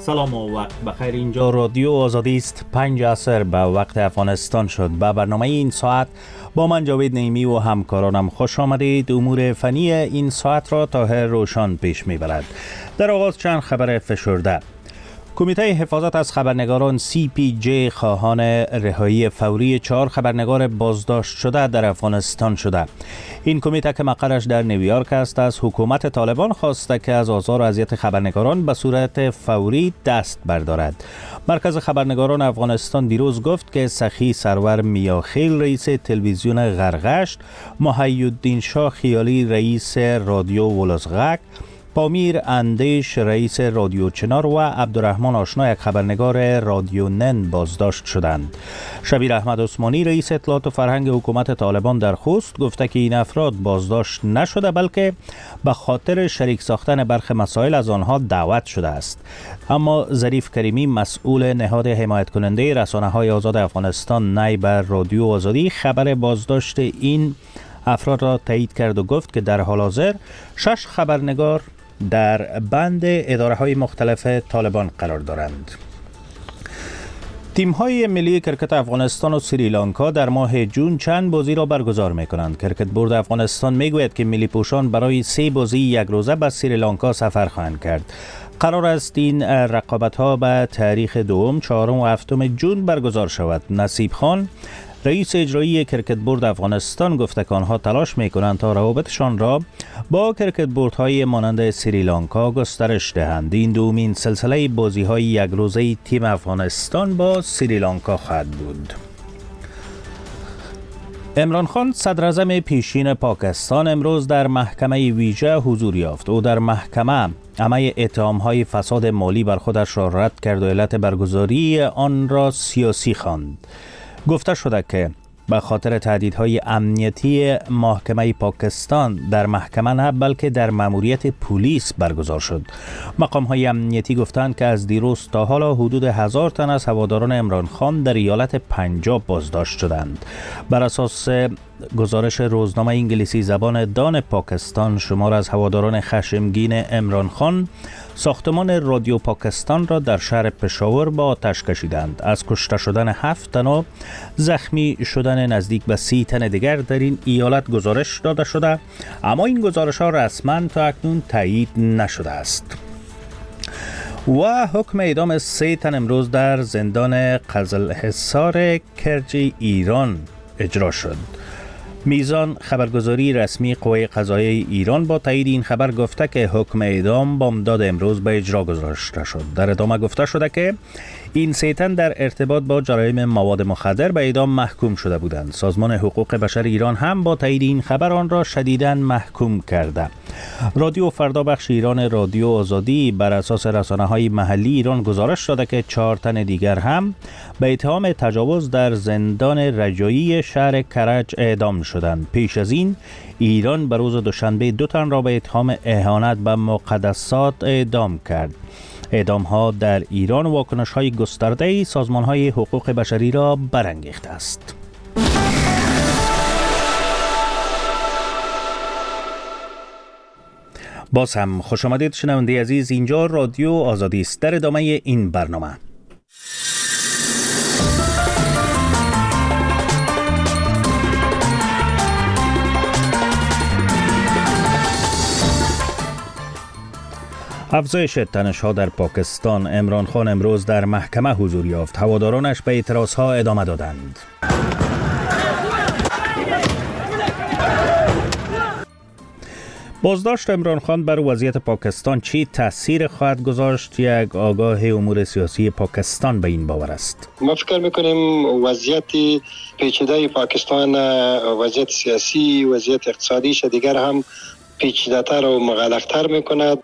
سلام و وقت بخیر. اینجا رادیو آزادی است. 5 عصر به وقت افغانستان شد. به برنامه این ساعت با من جاوید نعیمی و همکارانم خوش آمدید. امور فنی این ساعت را طاهر روشان پیش میبرد. در آغاز چند خبر فشرده. کمیته حفاظت از خبرنگاران CPJ خواهان رهایی فوری 4 خبرنگار بازداشت شده در افغانستان شده. این کمیته که مقرش در نیویورک است از حکومت طالبان خواسته که از آزار و اذیت خبرنگاران به صورت فوری دست بردارد. مرکز خبرنگاران افغانستان دیروز گفت که سخی سرور میاخیل رئیس تلویزیون غرغشت، محی‌الدین شاه خیالی رئیس رادیو ولسغک، پامیر اندیش رئیس رادیو چنار و عبدالرحمن آشنا یک خبرنگار رادیو نن بازداشت شدند. شبیر احمد عثمانی رئیس اطلاعات و فرهنگ حکومت طالبان در خوست گفته که این افراد بازداشت نشده بلکه به خاطر شریک ساختن برخی مسائل از آنها دعوت شده است. اما ظریف کریمی مسئول نهاد حمایت کننده رسانه‌های آزاد افغانستان نایب رادیو آزادی خبر بازداشت این افراد را تایید کرد و گفت که در حال حاضر 6 خبرنگار در بند اداره‌های مختلف طالبان قرار دارند. تیم‌های ملی کرکت افغانستان و سریلانکا در ماه جون چند بازی را برگزار می‌کنند. کرکت بورد افغانستان می‌گوید که ملی پوشان برای 3 بازی یک روزه به سریلانکا سفر خواهند کرد. قرار است این رقابت‌ها به تاریخ 2، 4 و 7 جون برگزار شود. نصیب خان رئیس اجرایی کرکت بورد افغانستان گفته که آنها تلاش می‌کنند تا روابطشان را با کرکت بوردهای مانند سریلانکا گسترش دهند. این دومین سلسله بازی‌های یک روزه تیم افغانستان با سریلانکا خواهد بود. عمران خان صدراعظم پیشین پاکستان امروز در محکمه ویژه حضور یافت. او در محکمه همه اتهام‌های فساد مالی بر خودش را رد کرد و علت برگزاری آن را سیاسی خواند. گفته شده که به خاطر تهدیدهای امنیتی محکمه پاکستان در محکمه نه بلکه در ماموریت پلیس برگزار شد. مقام‌های امنیتی گفتند که از دیروز تا حالا حدود 1000 تن از هواداران عمران خان در ایالت پنجاب بازداشت شدند. بر اساس گزارش روزنامه انگلیسی زبان دان پاکستان، شمار از هواداران خشمگین عمران خان ساختمان رادیو پاکستان را در شهر پشاور با آتش کشیدند. از کشته شدن 7 تن و زخمی شدن نزدیک به 30 تن دیگر در این ایالت گزارش داده شده، اما این گزارش ها رسما تا اکنون تایید نشده است. و حکم اعدام 3 تن امروز در زندان قزلحصار کرج ایران اجرا شد. میزان خبرگزاری رسمی قوه قضاییه ایران با تایید این خبر گفته که حکم اعدام بامداد امروز به اجرا گذاشته شد. در ادامه گفته شده که این 3 تن در ارتباط با جرایم مواد مخدر به اعدام محکوم شده بودند. سازمان حقوق بشر ایران هم با تایید این خبر آن را شدیداً محکوم کرده. رادیو فردا بخش ایران رادیو آزادی بر اساس رسانه‌های محلی ایران گزارش داده که 4 تن دیگر هم به اتهام تجاوز در زندان رجایی شهر کرج اعدام شدند. پیش از این ایران به روز دوشنبه 2 تن را به اتهام اهانت به مقدسات اعدام کرد. اعدام ها در ایران واکنش های گسترده سازمان های حقوق بشری را برانگیخته است. باز هم خوش آمدید شنونده عزیز. اینجا رادیو آزادی است. در ادامه این برنامه افزایش تنش‌ها در پاکستان. عمران خان امروز در محکمه حضور یافت. هوادارانش به اعتراضها ادامه دادند. بازداشت عمران خان بر وضعیت پاکستان چی تاثیر خواهد گذاشت؟ یک آگاه امور سیاسی پاکستان به این باور است. ما فکر میکنیم وضعیت پیچیده پاکستان، وضعیت سیاسی، وضعیت اقتصادیش دیگر هم پیچیده‌تر و مغلق‌تر میکند.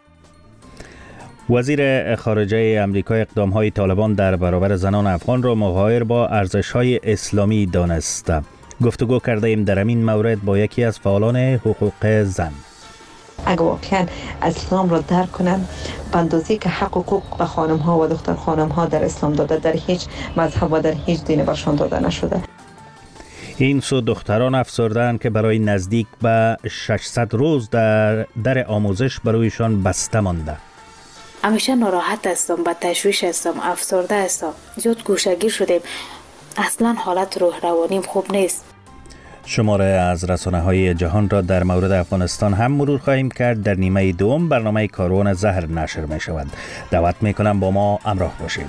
وزیر خارجه آمریکا اقدام‌های طالبان در برابر زنان افغان را مغایر با ارزش‌های اسلامی دانست. گفتگو کرده ایم در این مورد با یکی از فعالان حقوق زن. اگه واقعا اسلام را درک کنن به اندازه‌ای که حقوق به خانم‌ها و دختر خانم‌ها در اسلام داده، در هیچ مذهب و در هیچ دین برشان داده نشده. این سو دختران افسرده‌اند که برای نزدیک به 600 روز در آموزش برایشان بسته مانده. همیشه ناراحت هستم، با تشویش هستم، افسرده هستم، زیاد گوشه‌گیر شدیم. اصلا حالت روح روانیم خوب نیست. شماره از رسانه‌های جهان را در مورد افغانستان هم مرور خواهیم کرد. در نیمه دوم برنامه کاروان زهر نشر می شود. دعوت می کنم با ما همراه باشید.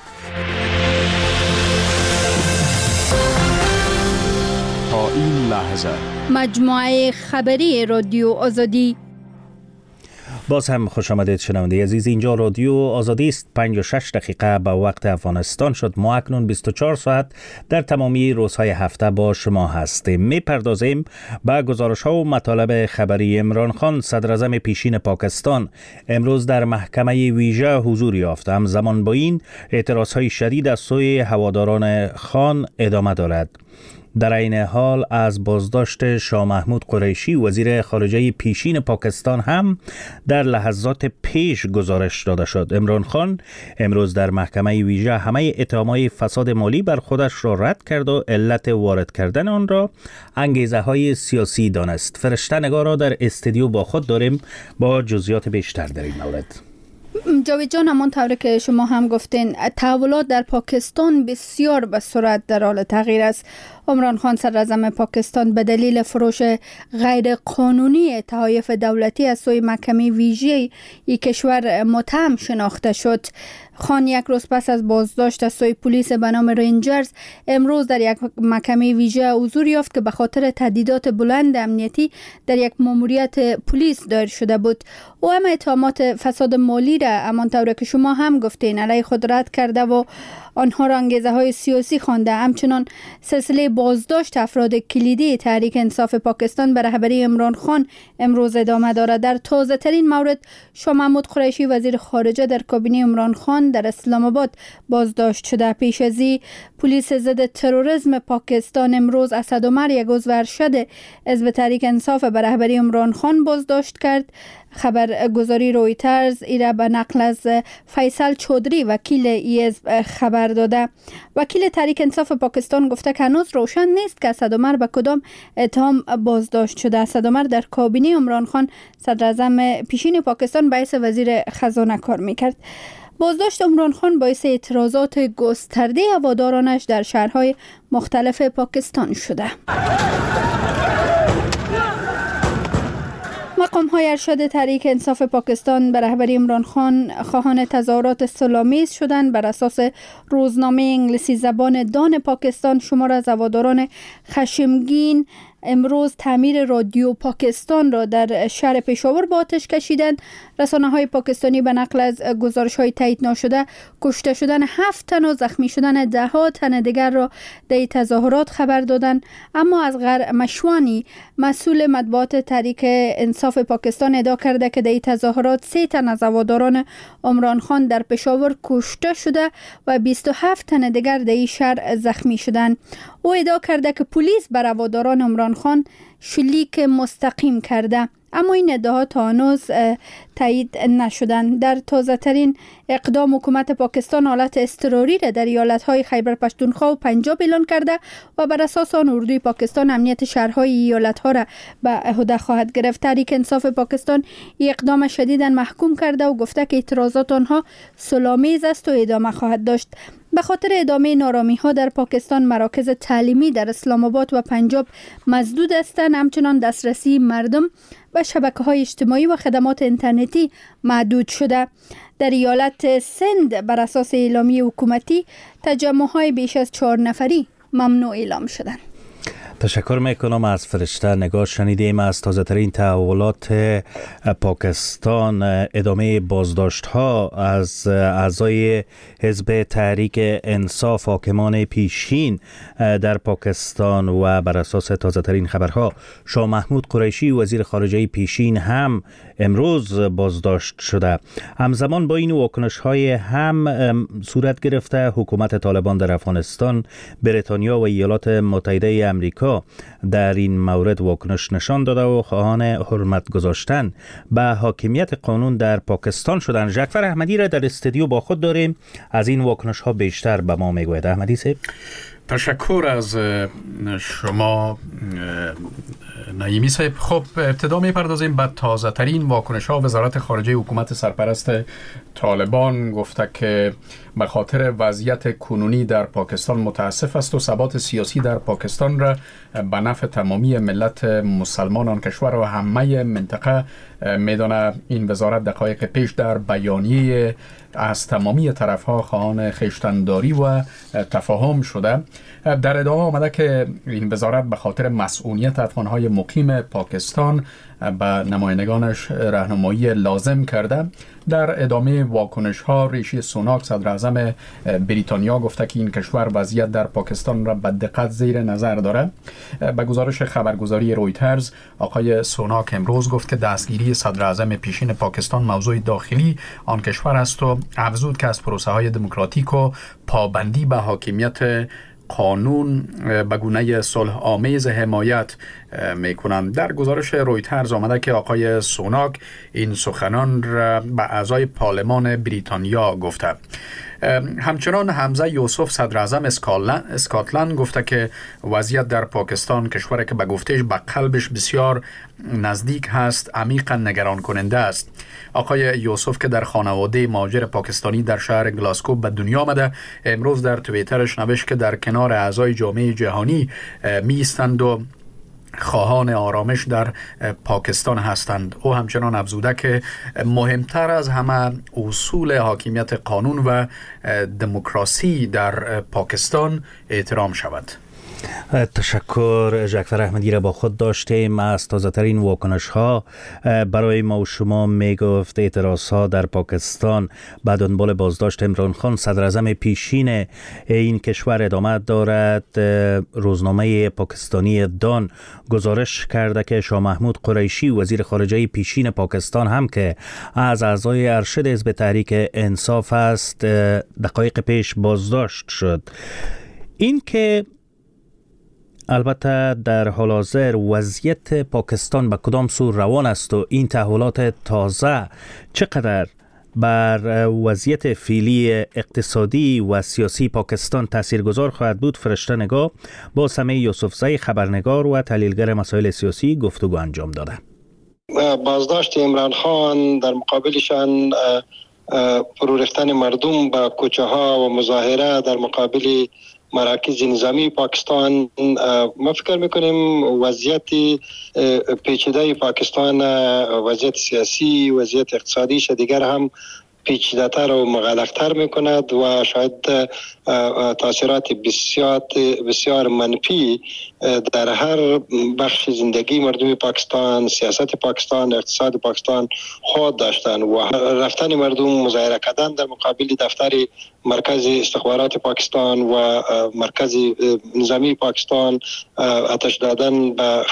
تا این لحظه مجموعه خبری رادیو آزادی. باز هم خوش آمدید شنونده عزیز. اینجا رادیو آزادی است. 56 دقیقه به وقت افغانستان شد. ما اکنون 24 ساعت در تمامی روزهای هفته با شما هستیم. میپردازیم به گزارش‌ها و مطالب خبری. عمران خان صدر اعظم پیشین پاکستان امروز در محکمه ویژه حضور یافت. همزمان با این اعتراض‌های شدید از سوی هواداران خان ادامه دارد. در این حال از بازداشت شاه محمود قریشی وزیر خارجه پیشین پاکستان هم در لحظات پیش گزارش داده شد. عمران خان امروز در محکمه ویژه همه اتهامات فساد مالی بر خودش را رد کرد و علت وارد کردن آن را انگیزه‌های سیاسی دانست. فرشته نگار را در استودیو با خود داریم با جزئیات بیشتر در این مورد. جاوید جان، همانطور که شما هم گفتین، تحولات در پاکستان بسیار به سرعت در حال تغییر است. عمران خان صدر اعظم پاکستان به دلیل فروش غیر قانونی تحایف دولتی از سوی محکمه ویژه ای کشور متهم شناخته شد. خان یک روز پس از بازداشت از سوی پلیس به نام رنجرز امروز در یک محکمه ویژه حضور یافت که به خاطر تهدیدات بلند امنیتی در یک ماموریت پلیس دایر شده بود. او هم اتهامات فساد مالی را همانطور که شما هم گفتین علیه خود رد کرده و آنها را انگیزه‌های سیاسی خوانده. همچنان سلسله بازداشت افراد کلیدی تحریک انصاف پاکستان به رهبری عمران خان امروز ادامه دارد. در تازه ترین مورد شاه محمود قریشی وزیر خارجه در کابینه عمران خان در اسلام آباد بازداشت شده. پیش از این پلیس ضد تروریسم پاکستان امروز اسد عمر یک عضو ارشد حزب تحریک انصاف به رهبری عمران خان بازداشت کرد. خبرگزاری رویترز ایرا به نقل از فیصل چودری وکیل ای حزب خبر داده. وکیل تحریک انصاف پاکستان گفته که هنوز روشن نیست که اسد عمر به کدام اتهام بازداشت شده. اسد عمر در کابینه عمران خان صدر اعظم پیشین پاکستان به حیث وزیر خزانه کار میکرد. بازداشت عمران خان باعث اعتراضات گسترده هوادارانش در شهرهای مختلف پاکستان شده. مقام‌های ارشد تحریک انصاف پاکستان به رهبری عمران خان خواهان تظاهرات صلح‌آمیز شدند. بر اساس روزنامه انگلیسی زبان دان پاکستان شمار از هواداران خشمگین امروز تعمیر رادیو پاکستان را در شهر پشاور با آتش کشیدند. رسانه‌های پاکستانی به نقل از گزارش‌های تایید نشده کشته شدن 7 تن و زخمی شدن 10 تن دیگر را در تظاهرات خبر دادند. اما اصغر مشوانی مسئول مطبوعات تحریک انصاف پاکستان ادعا کرده که در تظاهرات 3 تن از هواداران عمران خان در پشاور کشته شده و 27 تن دیگر در شهر زخمی شدند. او ادعا کرده که پلیس بر هواداران عمران خان شلیک مستقیم کرده، اما این ادعاها تا هنوز تایید نشدند. در تازه ترین اقدام حکومت پاکستان حالت اضطراری را در ایالت‌های خیبر پختونخوا و پنجاب اعلان کرده و بر اساس آن اردوی پاکستان امنیت شهرهای ایالت‌ها را به عهده خواهد گرفت. تحریک انصاف پاکستان این اقدام شدیداً محکوم کرده و گفته که اعتراضات آنها صلح‌آمیز است و ادامه خواهد داشت. به خاطر ادامه نارامی‌ها در پاکستان مراکز تعلیمی در اسلام آباد و پنجاب مسدود هستند. همچنان دسترسی مردم و شبکه‌های اجتماعی و خدمات اینترنتی محدود شده. در ایالت سند بر اساس اعلامیه حکومتی تجمع‌های بیش از 4 نفری ممنوع اعلام شدند. تشکر میکنم از فرشته نگار. شنیدیم از تازه ترین تحولات پاکستان ادامه بازداشت ها از اعضای حزب تحریک انصاف حاکمان پیشین در پاکستان و بر اساس تازه ترین خبرها شاه محمود قریشی وزیر خارجه پیشین هم امروز بازداشت شده. همزمان با این واکنش های هم صورت گرفته حکومت طالبان در افغانستان، بریتانیا و ایالات متحده آمریکا در این مورد واکنش نشان داده و خواهان حرمت گذاشتن به حاکمیت قانون در پاکستان شدند. جعفر احمدی را در استودیو با خود داریم. از این واکنش ها بیشتر به ما میگوید. احمدی صاحب. تشکر از شما نعیمی صاحب. خب ابتدا میپردازیم به تازه ترین واکنش ها. وزارت خارجه حکومت سرپرست طالبان گفته که به خاطر وضعیت کنونی در پاکستان متاسف است و ثبات سیاسی در پاکستان را به نفع تمامی ملت مسلمان آن کشور و همه منطقه میدانه. این وزارت دقایق پیش در بیانیه از تمامی طرف‌ها خواهان خویشتن‌داری و تفاهم شده. در ادامه آمده که این وزارت به خاطر مسئولیت افغان‌های مقیم پاکستان به نمایندگانش راهنمایی لازم کرده. در ادامه واکنش‌ها ریشی سوناک صدر اعظم بریتانیا گفته که این کشور وضعیت در پاکستان را به دقت زیر نظر داره. به گزارش خبرگزاری رویترز آقای سوناک امروز گفت که دستگیری صدر اعظم پیشین پاکستان موضوع داخلی آن کشور است و افزود که از پروسه‌های دموکراتیک و پابندی به حاکمیت قانون به گونه صلح آمیز حمایت میکنند. در گزارش رویترز آمده که آقای سوناک این سخنان را به اعضای پارلمان بریتانیا گفته. همچنان حمزه یوسف صدر اعظم اسکاتلند گفته که وضعیت در پاکستان، کشوری که به گفتش به قلبش بسیار نزدیک هست، عمیقا نگران کننده است. آقای یوسف که در خانواده مهاجر پاکستانی در شهر گلاسکو به دنیا آمده، امروز در توییترش نوشت که در کنار اعضای جامعه جهانی می ایستند و خواهان آرامش در پاکستان هستند. او همچنان افزوده که مهمتر از همه اصول حاکمیت قانون و دموکراسی در پاکستان احترام شود. تشکر. جعفر احمدی را با خود داشتیم. از تازه ترین واکنش ها برای ما و شما میگفت اعتراض ها در پاکستان به دنبال بازداشت عمران خان صدر اعظم پیشین این کشور ادامه دارد. روزنامه پاکستانی دان گزارش کرده که شاه محمود قریشی وزیر خارجه پیشین پاکستان هم که از اعضای ارشد حزب تحریک انصاف است دقایق پیش بازداشت شد. این که البته در حال حاضر وضعیت پاکستان به کدام سو روان است و این تحولات تازه چقدر بر وضعیت فعلی اقتصادی و سیاسی پاکستان تاثیرگذار خواهد بود، فرشته نگاه با سمیع یوسفزی خبرنگار و تحلیلگر مسائل سیاسی گفتگو انجام داده. بازداشت عمران خان در مقابلشان فرو ریختن مردم به کوچه ها و مظاهره در مقابل مراکز نظامی پاکستان، ما فکر میکنیم وضعیت پیچیده پاکستان، وضعیت سیاسی، وضعیت اقتصادیش دیگر هم پیچیده‌تر و مغلق‌تر میکند و شاید تاثیرات بسیار منفی در هر بخش زندگی مردم پاکستان، سیاست پاکستان، اقتصاد پاکستان خود داشتن و رفتن مردم مظاهره کردن در مقابل دفتر مرکز استخبارات پاکستان و مرکز نظامی پاکستان، آتش دادن به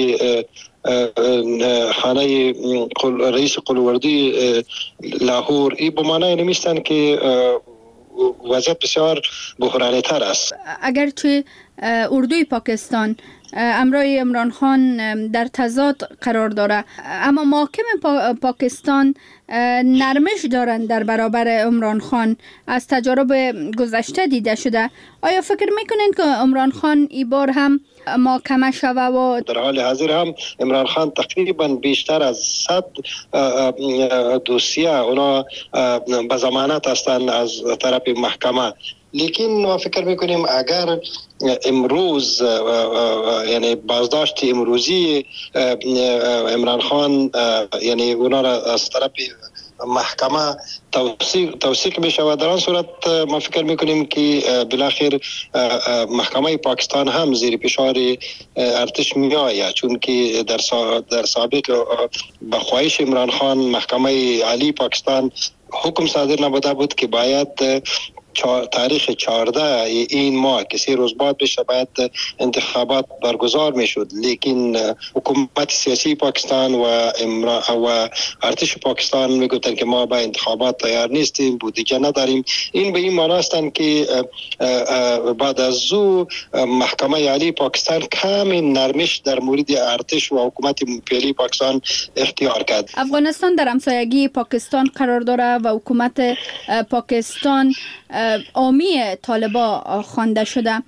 خانه رئیس قلووردی لاهور، این به معنای نمیستن که وضعیت بسیار بحرانی تر است. اگرچه اردوی پاکستان امرای عمران خان در تضاد قرار داره، اما محاکم پاکستان نرمش دارند در برابر عمران خان. از تجارب گذشته دیده شده. آیا فکر میکنین که عمران خان این بار هم محاکمه شوه؟ و در حال حاضر هم عمران خان تقریبا بیشتر از 100 دوسیه اونا به ضمانت هستند از طرف محکمه. لیکن ما فکر میکنیم اگر امروز یعنی بازداشت امروزی عمران خان یعنی اونا را از طرف محکمه توثیق بشه، در آن صورت ما فکر میکنیم که بالاخره محکمه پاکستان هم زیر فشار ارتش می آید، چون که در سابق به خواهش عمران خان محکمه عالی پاکستان حکم صادر نبوده بود که باید تاریخ 14 این ماه که 3 روز بعد بشه باید انتخابات برگزار میشد، لیکن حکومت سیاسی پاکستان و ارتش پاکستان میگفتن که ما با انتخابات تیار نیستیم، بودجه نداریم. این به این معنی هستند که بعد از او محکمه عالی پاکستان کمی نرمش در مورد ارتش و حکومت فعلی پاکستان اختیار کرد. افغانستان در همسایگی پاکستان قرار داره و حکومت پاکستان حامی طالبان خوانده شده.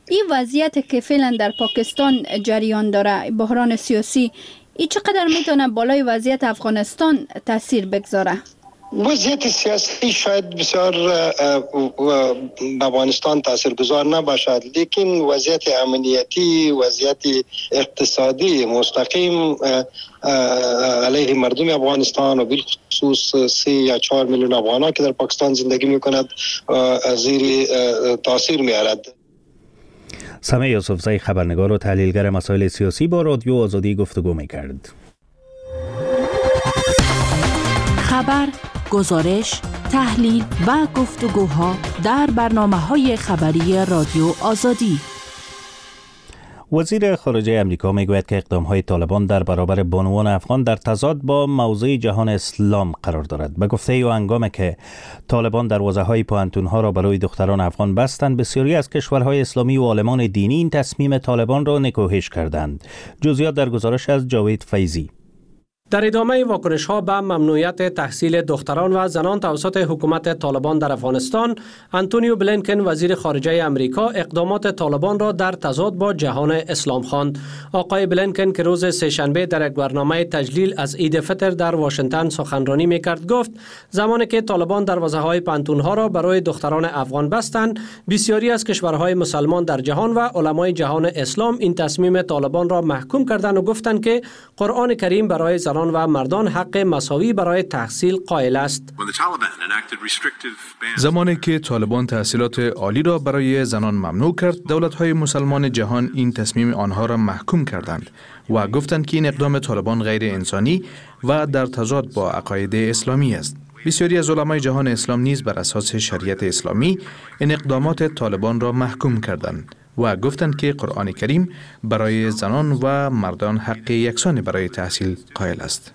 این وضعیت که فعلا در پاکستان جریان داره، بحران سیاسی، این چقدر میتونه بالای وضعیت افغانستان تاثیر بگذاره؟ وضعیت سیاسی شاید بسیار به افغانستان تاثیرگذار نباشد، لیکن وضعیت امنیتی، وضعیت اقتصادی مستقیم علیه مردم افغانستان و بالخصوص 3 یا 4 میلیون افغانان که در پاکستان زندگی میکند زیر تاثیر میارد. سمیع یوسفزی خبرنگار و تحلیلگر مسائل سیاسی با رادیو آزادی گفتگو میکرد. خبر، گزارش، تحلیل و گفتگوها در برنامه‌های خبری رادیو آزادی. وزیر خارجه امریکا میگوید که اقدام‌های طالبان در برابر بانوان افغان در تضاد با موضع جهان اسلام قرار دارد. به گفته او هنگامی که طالبان دروازه‌های پوهنتون‌ها را برای دختران افغان بستند، بسیاری از کشورهای اسلامی و عالمان دینی این تصمیم طالبان را نکوهش کردند. جزئیات در گزارش از جاوید فیضی. در ادامه واکنش‌ها به ممنوعیت تحصیل دختران و زنان توسط حکومت طالبان در افغانستان، آنتونیو بلینکن وزیر خارجه امریکا اقدامات طالبان را در تضاد با جهان اسلام خواند. آقای بلینکن که روز سه‌شنبه در یک برنامه تجلیل از عید فطر در واشنگتن سخنرانی می‌کرد گفت زمانی که طالبان دروازه‌های پانتون‌ها را برای دختران افغان بستند، بسیاری از کشورهای مسلمان در جهان و علمای جهان اسلام این تصمیم طالبان را محکوم کردند و گفتند که قرآن کریم برای و مردان حق مساوی برای تحصیل قائل است. زمانی که طالبان تحصیلات عالی را برای زنان ممنوع کرد، دولت‌های مسلمان جهان این تصمیم آنها را محکوم کردند و گفتند که این اقدام طالبان غیر انسانی و در تضاد با عقاید اسلامی است. بسیاری از علمای جهان اسلام نیز بر اساس شریعت اسلامی این اقدامات طالبان را محکوم کردند و گفتند که قرآن کریم برای زنان و مردان حق یکسانی برای تحصیل قائل است.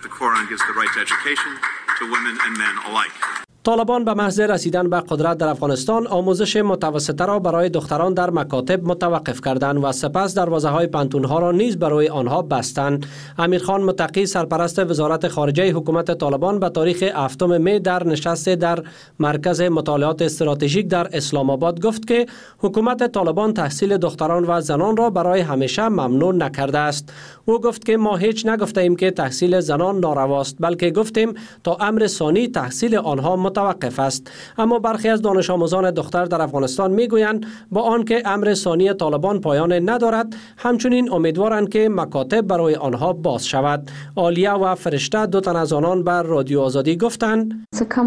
طالبان به محض رسیدن به قدرت در افغانستان آموزش متوسطه را برای دختران در مکاتب متوقف کردند و سپس دروازه‌های پانتون‌ها را نیز برای آنها بستند. امیرخان متقی سرپرست وزارت خارجه حکومت طالبان به تاریخ 7 می در نشست در مرکز مطالعات استراتژیک در اسلام آباد گفت که حکومت طالبان تحصیل دختران و زنان را برای همیشه ممنوع نکرده است. او گفت که ما هیچ نگفته ایم که تحصیل زنان نارواست، بلکه گفتیم تا امر ثانی تحصیل آنها متوقف است. اما برخی از دانش آموزان دختر در افغانستان میگویند با آنکه امر ثانی طالبان پایان ندارد، همچنین امیدوارند که مکاتب برای آنها باز شود. عالیه و فرشته دو تن از آنان بر رادیو آزادی گفتند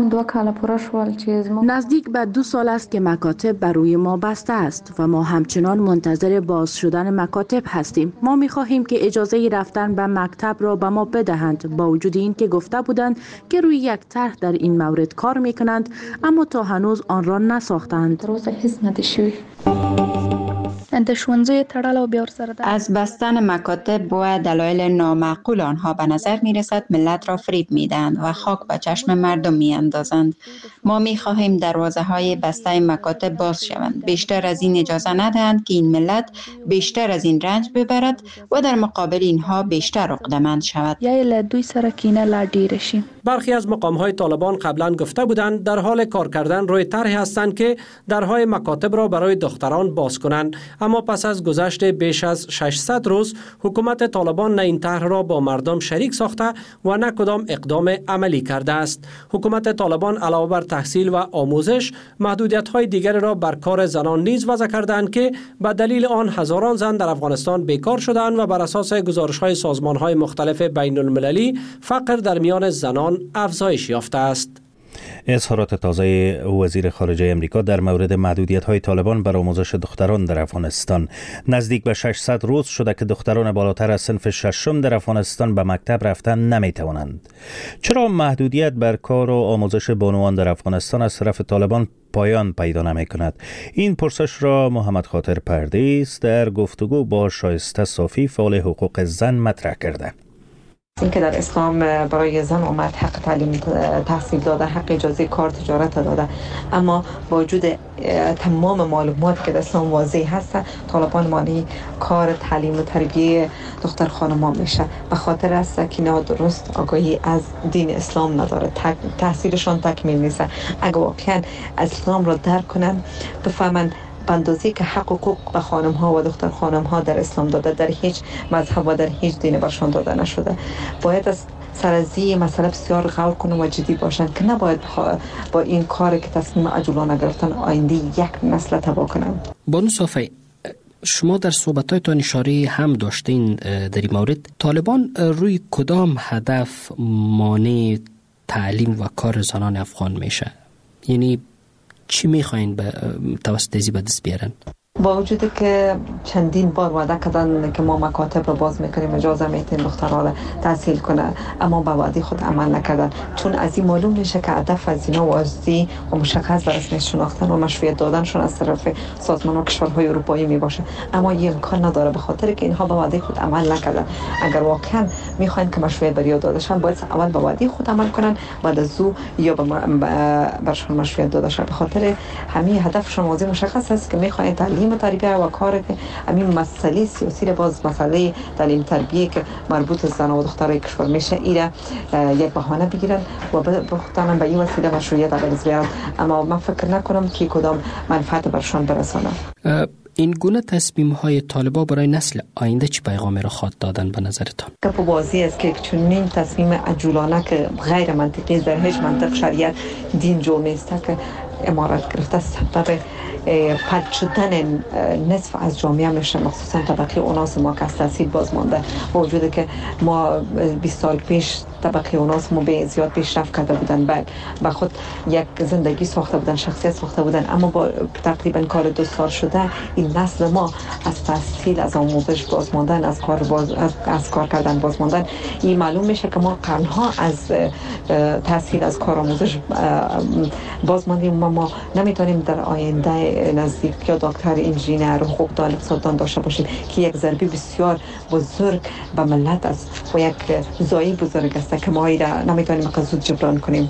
نزدیک به 2 سال است که مکاتب برای ما بسته است و ما همچنان منتظر باز شدن مکاتب هستیم. ما می‌خواهیم که اجازه رفتن به مکتب را به ما بدهند، با وجود این که گفته بودند که روی یک طرح در این مورد کار میکنند، اما تا هنوز آن را نساختند. از بستن مکاتب و دلایل نامعقول آنها به نظر می رسد ملت را فریب می دهند و خاک به چشم مردم می اندازند. ما می خواهیم دروازه های بسته مکاتب باز شوند. بیشتر از این اجازه ندهند که این ملت بیشتر از این رنج ببرد و در مقابل اینها بیشتر عقده‌مند شود. برخی از مقام‌های طالبان قبلا گفته بودند در حال کار کردن روی طرحی هستند که درهای مکاتب را برای دختران باز کنند، اما پس از گذشت بیش از 600 روز حکومت طالبان نه این طرح را با مردم شریک ساخته و نه کدام اقدام عملی کرده است. حکومت طالبان علاوه بر تحصیل و آموزش، محدودیت‌های دیگر را بر کار زنان نیز وضع کردند که به دلیل آن هزاران زن در افغانستان بیکار شدند و بر اساس گزارش‌های سازمان‌های مختلف بین‌المللی فقر در میان زنان افزایش یافته است. اظهارات تازه وزیر خارجه امریکا در مورد محدودیت‌های طالبان بر آموزش دختران در افغانستان. نزدیک به 600 روز شده که دختران بالاتر از صنف 6 در افغانستان به مکتب رفتن نمی‌توانند. چرا محدودیت بر کار و آموزش بانوان در افغانستان از طرف طالبان پایان پیدا نمی‌کند؟ این پرسش را محمد خاطر پردیس در گفتگو با شایسته صافی فعال حقوق زن مطرح کرده. این که در اسلام برای زن اومد حق تعلیم تحصیل داده، حق اجازه کار تجارت داده، اما با وجود تمام معلومات که در اسلام واضح هست، طالبان مانی کار تعلیم و تربیه دختر خانم‌ها میشه. به خاطر است که نادرست آگاهی از دین اسلام نداره، تحصیلشان تکمیل نیست. اگه واقعا اسلام رو درک کنن، بفهمن بندازی که حقوق به خانم ها و دختر خانم ها در اسلام داده، در هیچ مذهب و در هیچ دین برشان داده نشده. باید از سر از این مسئله بسیار غور کنم و جدی باشن که نباید با این کار که تصمیم عجولانه گرفتن آینده یک نسل تباه کنن. بانو صافی، شما در صحبتایتان اشاره هم داشتین در این مورد. طالبان روی کدام هدف مانع تعلیم و کار زنان افغان میشه؟ یعنی چی میخواین به توسط ازی به دست بیارن؟ با وجود که چندین بار وعده کردن که ما مکاتب رو باز میکنیم، اجازه میتیم دخترها رو تحصیل کنه، اما به وعده خود عمل نکردن. چون از این معلوم میشه که هدف از اینا واضح و مشخص به رسمیت شناختن و مشروعیت دادنشون از طرف سازمان و کشورهای اروپایی میباشه، اما این امکان نداره به خاطر که اینها به وعده خود عمل نکردن. اگر واقعا میخواین که مشروعیت بر یاد دادشن، باید اول به وعده خود عمل کنن، بعد از او یا برشون مشروعیت دادشن. به خاطر همین هدفشون واضح مشخص است که میخواین تعلیم تربیه و کار که همین مسئله سیاسی باز مسئله تعلیم تربیه که مربوط زن و دخترای کشور میشه، ایره یک بهانه بگیرن و بخوتن به این وسیله مشروعیت عوض بیارن. اما من فکر نکنم که کدام منفعت برشان برسانه. این گونه تصمیم های طالبان برای نسل آینده چه پیغامی را خواهد دادن به نظرتان؟ که واضح است که چنین تصمیم عجولانه که غیر منطقی در هیچ منطق شریعت دین جو نیست که امارت گرفته سبب پرد شدن نصف از جامعه میشه، مخصوصا طبقه اوناس ما که از تحصیل باز مانده. با وجود که ما 20 سال پیش طبقه اوناس ما به زیاد پیشرفت کرده بودن، با خود یک زندگی ساخته بودن، شخصیت ساخته بودن، اما با تقریبا کار 2 سال شده این نسل ما از تحصیل، از آموزش باز ماندن، از کار کردن باز ماندن. این معلوم میشه که ما قرنها از تحصیل، از کار آموزش باز ماندیم و ما نمیتونیم در آینده نزدیک یا دکتر، انجینر، حقوقدان، اقتصاددان داشته باشیم که یک ضربه بسیار بزرگ به ملت است و یک ضایع بزرگ است که ما ایره نمیتونیم زود جبران کنیم.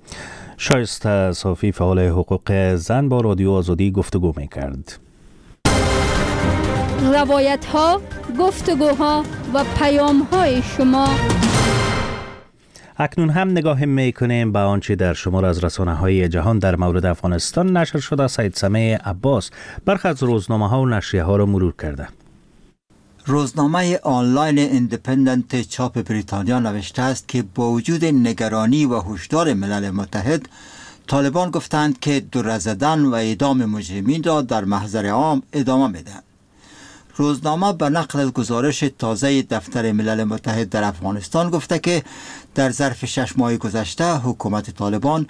شایسته صافی، فعال حقوق زن، با رادیو آزادی گفتگو میکرد. روایت ها، گفتگوها و پیام های شما. اکنون هم نگاه میکنیم به آنچه در شمار از رسانه‌های جهان در مورد افغانستان نشر شده. سید سمیع عباس برخی از روزنامه‌ها و نشریه‌ها را مرور کرده. روزنامه آنلاین ایندیپندنت چاپ بریتانیا نوشته است که با وجود نگرانی و هشدار ملل متحد، طالبان گفتند که دره زدن و اعدام مجرمین را در محضر عام ادامه می‌دهند. روزنامه به نقل از گزارش تازه دفتر ملل متحد در افغانستان گفته که در ظرف 6 ماه گذشته حکومت طالبان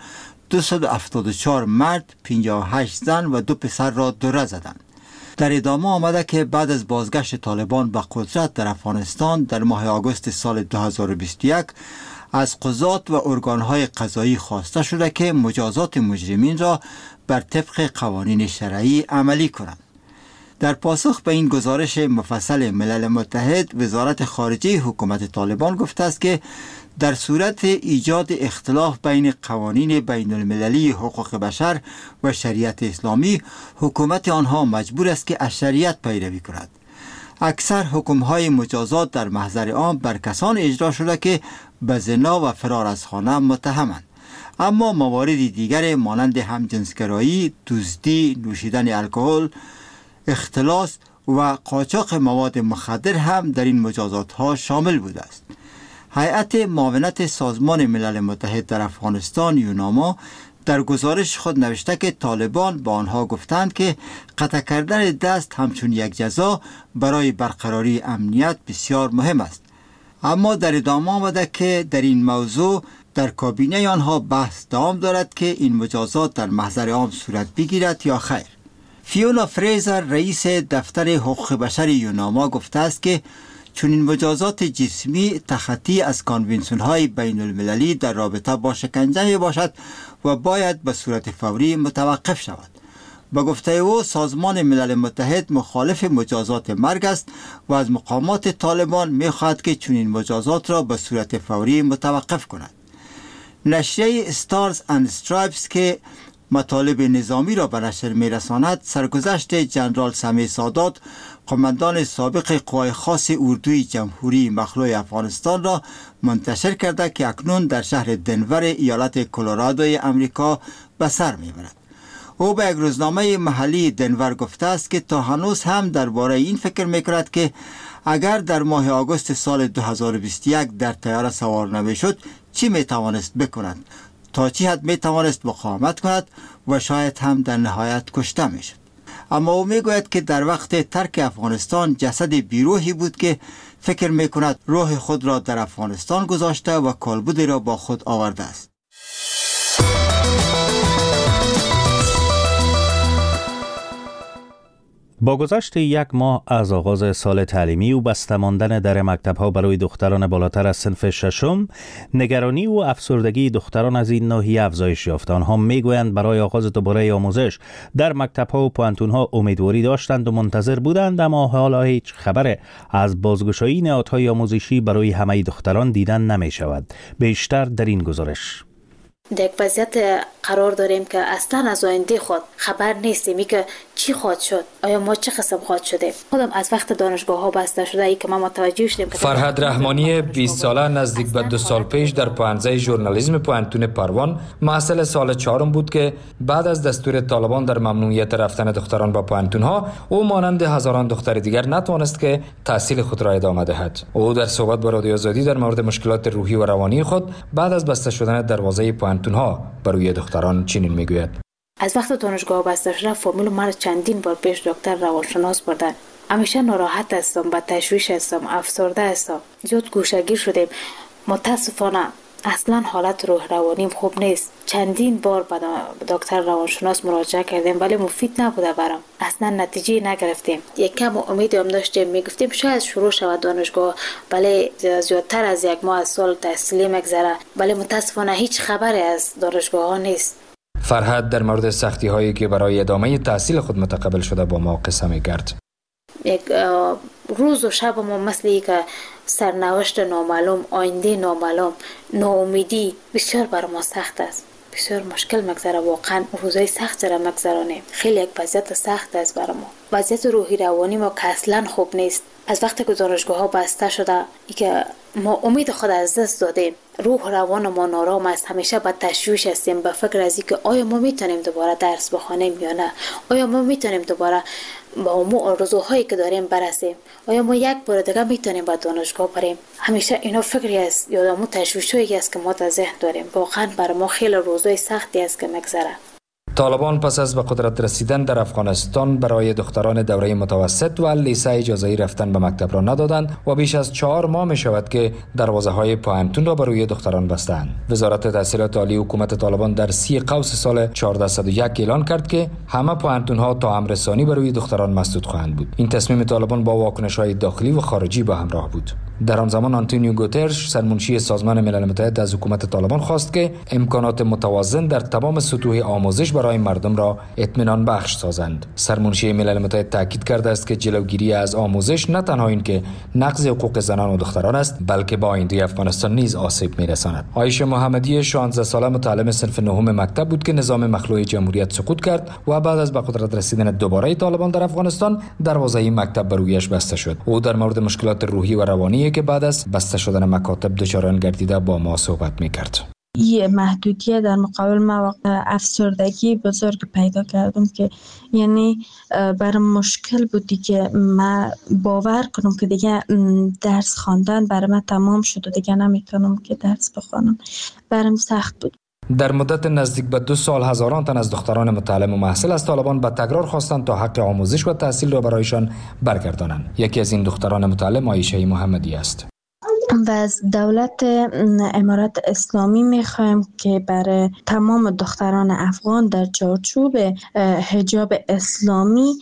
274 مرد، 58 زن و 2 پسر را دره زدند. در ادامه آمده که بعد از بازگشت طالبان به قدرت در افغانستان در ماه آگوست سال 2021 از قضات و ارگانهای قضایی خواسته شده که مجازات مجرمین را بر طبق قوانین شرعی عملی کنند. در پاسخ به این گزارش مفصل ملل متحد، وزارت خارجه حکومت طالبان گفته است که در صورت ایجاد اختلاف بین قوانین بین المللی حقوق بشر و شریعت اسلامی، حکومت آنها مجبور است که از شریعت پیروی کند. اکثر حکم‌های مجازات در محضر عام بر کسان اجرا شده که به زنا و فرار از خانه متهمند، اما موارد دیگر مانند همجنسگرایی، دزدی، نوشیدن الکل، اختلاس و قاچاق مواد مخدر هم در این مجازات ها شامل بوده است. هیئت معاونت سازمان ملل متحد در افغانستان، یوناما، در گزارش خود نوشته که طالبان با آنها گفتند که قطع کردن دست همچون یک جزا برای برقراری امنیت بسیار مهم است. اما در ادامه آمده که در این موضوع در کابینه آنها بحث دوام دارد که این مجازات در محضر عام صورت بگیرد یا خیر. فیونا فریزر، رئیس دفتر حقوق بشر یوناما، گفته است که چون این مجازات جسمی تخطی از کانونسیون‌های بین المللی در رابطه با شکنجه می باشد و باید به صورت فوری متوقف شود. با گفته او، سازمان ملل متحد مخالف مجازات مرگ است و از مقامات طالبان می خواهد که چون این مجازات را به صورت فوری متوقف کند. نشریه استارز اند استرایپس که مطالب نظامی را به نشر می رساند، سرگذشت جنرال سمیع سادات، قماندان سابق قوای خاص اردوی جمهوری مخلوع افغانستان را منتشر کرده که اکنون در شهر دنور ایالت کلرادوی امریکا به سر می برد. او به یک روزنامه محلی دنور گفته است که تا هنوز هم درباره این فکر میکند که اگر در ماه آگوست سال 2021 در طیاره سوار نمیشد چی میتوانست بکند، تا چی حد میتوانست مقاومت کند و شاید هم در نهایت کشته میشد. اما او میگوید که در وقت ترک افغانستان جسد بیروحی بود که فکر میکند روح خود را در افغانستان گذاشته و کالبدی را با خود آورده است. با گذشت یک ماه از آغاز سال تعلیمی و بسته ماندن در مکتب‌ها برای دختران بالاتر از صنف ششم، نگرانی و افسردگی دختران از این ناحیه افزایش یافت. آنها میگویند برای آغاز دوباره آموزش در مکتب‌ها و پوانتون‌ها امیدواری داشتند و منتظر بودند، اما حالا هیچ خبر از بازگشایی نهادهای آموزشی برای همه دختران دیدن نمی‌شود. بیشتر در این گزارش. در یک وضعیت قرار داریم که اصلا از آینده خود خبر نیستیم که چی خواهد شد، آیا ما چه قسم خواهد شده. خودم از وقت دانشگاه ها بسته شده ای که ما متوجه شدیم که فرهاد رحمانی 20 ساله نزدیک به 2 سال پیش در پانزه ژورنالیسم پوانتون پروان محصل سال 4 بود که بعد از دستور طالبان در ممنوعیت رفتن دختران به پوانتون ها او مانند هزاران دختر دیگر نتوانست که تحصیل خود را ادامه دهد. او در صحبت با رادیو آزادی در مورد مشکلات روحی و روانی خود بعد از بسته شدن دروازه پوانتون ها برای دختران چنین میگوید: از وقت دانشگاه بسته شده فامیل مرا چندین بار پیش دکتر روانشناس بردن. همیشه ناراحت هستم، با تشویش هستم، افسرده هستم، زیاد گوشه‌گیر شدیم. متاسفانه اصلا حالت روح روانیم خوب نیست. چندین بار به دکتر روانشناس مراجعه کردیم ولی مفید نبوده برام. اصلا نتیجه نگرفتیم. یک کم امید هم داشتیم، میگفتیم شاید شروع شود دانشگاه، ولی زیادتر از یک ماه از سال تحصیلی مگذره، ولی متاسفانه هیچ خبری از دانشگاه ها نیست. فرهاد در مورد سختی هایی که برای ادامه تحصیل خود متقبل شده با ما قصه می‌کرد. یک روز و شب ما مثل که سرنوشت نامعلوم، آینده نامعلوم، ناامیدی بسیار بر ما سخت است. بسیار مشکل مگذره، واقعا روزای سخت را مگذرانیم. خیلی یک وضعیت سخت است برای ما. وضعیت روحی روانی ما که اصلا خوب نیست. از وقتی که دانشگاه ها بسته شده ای که ما امید خود از دست دادیم، روح روان ما نارام است، همیشه با تشویش هستیم، به فکر از اینکه آیا ما میتونیم دوباره درس بخوانیم یا نه، آیا ما میتونیم دوباره با اون آرزوهایی که داریم برسیم، آیا ما یک بار دیگه میتونیم به دانشگاه بریم. همیشه اینا فکری است یا مو تشویشی است که ما در ذهن داریم. واقعا برای ما خیلی روزای سختی است که مگذره. طالبان پس از به قدرت رسیدن در افغانستان برای دختران دوره متوسط و لیسه اجازه رفتن به مکتب را ندادند و بیش از 4 ماه می شود که دروازه های پوانتون را برای دختران بستند. وزارت تحصیلات عالی حکومت طالبان در 30 قوس سال 1401 اعلان کرد که همه پوانتون ها تا امر ثانی برای دختران مسدود خواهند بود. این تصمیم طالبان با واکنش های داخلی و خارجی به همراه بود. در آن زمان آنتونیو گوترش سرمنشی سازمان ملل متحد از حکومت طالبان خواست که امکانات متوازن در تمام سطوح آموزش برای مردم را اطمینان بخش سازند. سرمنشی ملل متحد تاکید کرده است که جلوگیری از آموزش نه تنها این که نقض حقوق زنان و دختران است، بلکه با آینده افغانستان نیز آسیب می‌رساند. عایشه محمدی 16 ساله متعلم صنف نهم مکتب بود که نظام مخلوع جمهوریت سقوط کرد و بعد از به قدرت رسیدن دوباره طالبان در افغانستان دروازه مکتب بر رویش بسته شد. او در مورد مشکلات روحی و روانی که بعد از بسته شدن مکاتب دچار گردیده با ما صحبت می‌کرد. یه محدودیت در مقابل ما افسردگی بزرگ پیدا کردم که یعنی برام مشکل بودی که من باور کنم که دیگه درس خواندن برای من تمام شد و دیگه نمیتونم که درس بخوانم. برام سخت بود. در مدت نزدیک به 2 سال هزاران تن از دختران متعلم و محصل از طالبان به تکرار خواستند تا حق آموزش و تحصیل را برایشان برگردانند. یکی از این دختران متعلم عایشه محمدی است. و از دولت امارات اسلامی میخوایم که برای تمام دختران افغان در چارچوب حجاب اسلامی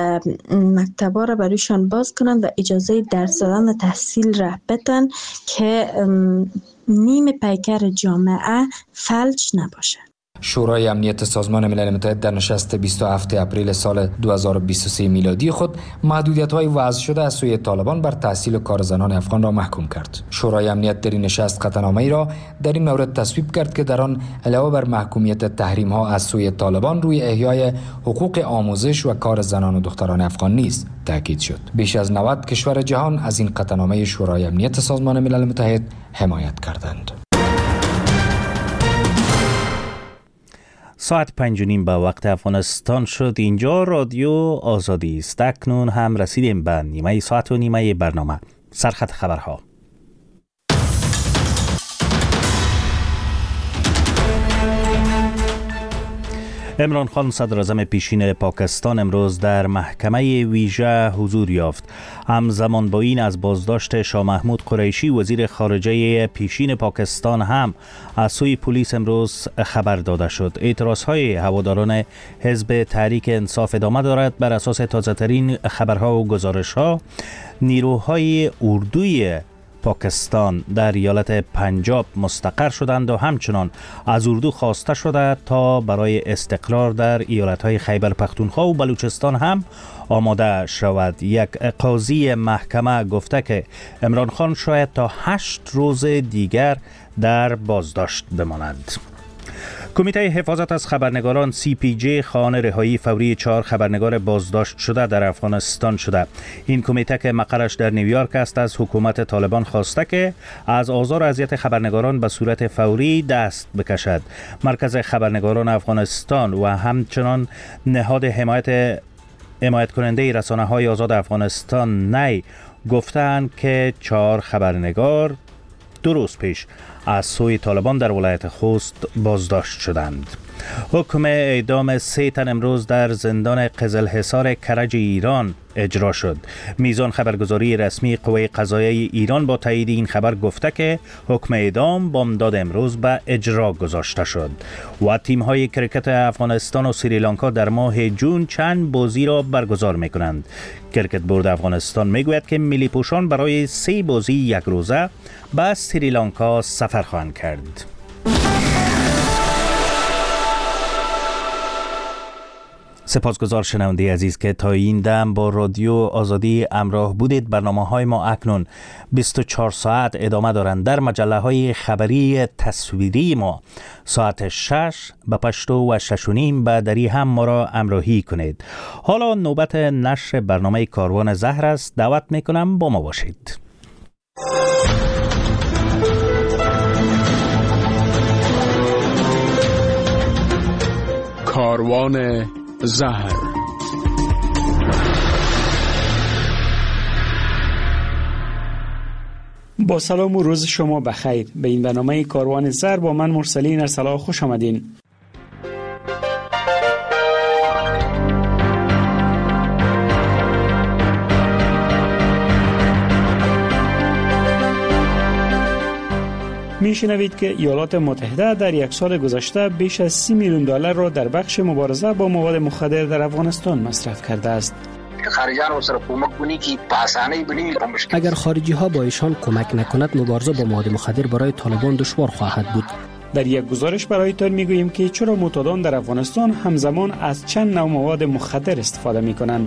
مکتبا را برایشان باز کنند و اجازه درس دادن و تحصیل را بدن که نیم پیکر جامعه فلج نباشه. شورای امنیت سازمان ملل متحد در نشست 27 اپریل سال 2023 میلادی خود محدودیت‌های وضع شده از سوی طالبان بر تحصیل و کار زنان افغان را محکوم کرد. شورای امنیت در این نشست قطعنامه‌ای را در این مورد تصویب کرد که در آن علاوه بر محکومیت تحریم‌ها از سوی طالبان روی احیای حقوق آموزش و کار زنان و دختران افغان نیز تاکید شد. بیش از 90 کشور جهان از این قطعنامه شورای امنیت سازمان ملل متحد حمایت کردند. ساعت 5:30 به وقت افغانستان شد. اینجا رادیو آزادی است. اکنون هم رسیدیم به نیمه ساعت و نیمه برنامه. سرخط خبرها. عمران خان صدراعظم پیشین پاکستان امروز در محکمه ویژه حضور یافت. همزمان با این از بازداشت شاه محمود قریشی وزیر خارجه پیشین پاکستان هم از سوی پلیس امروز خبر داده شد. اعتراضهای هواداران حزب تحریک انصاف ادامه دارد. بر اساس تازه‌ترین خبرها و گزارش‌ها، نیروهای اردوی پاکستان در ایالت پنجاب مستقر شدند و همچنان از اردو خواسته شده تا برای استقرار در ایالت‌های خیبر پختونخوا و بلوچستان هم آماده شود. یک قاضی محکمه گفته که عمران خان شاید تا 8 روز دیگر در بازداشت بماند. کمیته حفاظت از خبرنگاران CPJ خواهان رهایی فوری 4 خبرنگار بازداشت شده در افغانستان شده. این کمیته که مقرش در نیویورک است از حکومت طالبان خواسته که از آزار و اذیت خبرنگاران به صورت فوری دست بکشد. مرکز خبرنگاران افغانستان و همچنان نهاد حمایت کننده رسانه‌های آزاد افغانستان نی گفتند که 4 خبرنگار 2 روز پیش از سوی طالبان در ولایت خوست بازداشت شدند. حکم اعدام 3 تن امروز در زندان قزلحصار کرج ایران اجرا شد. میزان خبرگزاری رسمی قوه قضاییه ایران با تایید این خبر گفته که حکم اعدام بامداد امروز به اجرا گذاشته شد. و تیم‌های کرکت افغانستان و سریلانکا در ماه جون چند بازی را برگزار می‌کنند. کرکت بورد افغانستان میگوید که ملی پوشان برای 3 بازی 1 روزه به سریلانکا سفر خواهند کرد. سپاسگزار شنونده عزیز که تا این دم با رادیو آزادی همراه بودید. برنامه‌های ما اکنون 24 ساعت ادامه دارند. در مجله‌های خبری تصویری ما ساعت 6 به پشتو و 6:30 به دری هم ما را همراهی کنید. حالا نوبت نشر برنامه کاروان زهر است. دعوت میکنم با ما باشید. کاروان زهر. با سلام و روز شما بخیر. به این برنامه کاروان زهر با من مرسلین ارسلا خوش آمدین. میشنوید که ایالات متحده در 1 سال گذشته بیش از 30 میلیون دلار را در بخش مبارزه با مواد مخدر در افغانستان مصرف کرده است. اگر خارجی ها با ایشان کمک نکند، مبارزه با مواد مخدر برای طالبان دشوار خواهد بود. در یک گزارش برایتان میگوییم که چرا معتادان در افغانستان همزمان از چند نوع مواد مخدر استفاده میکنند.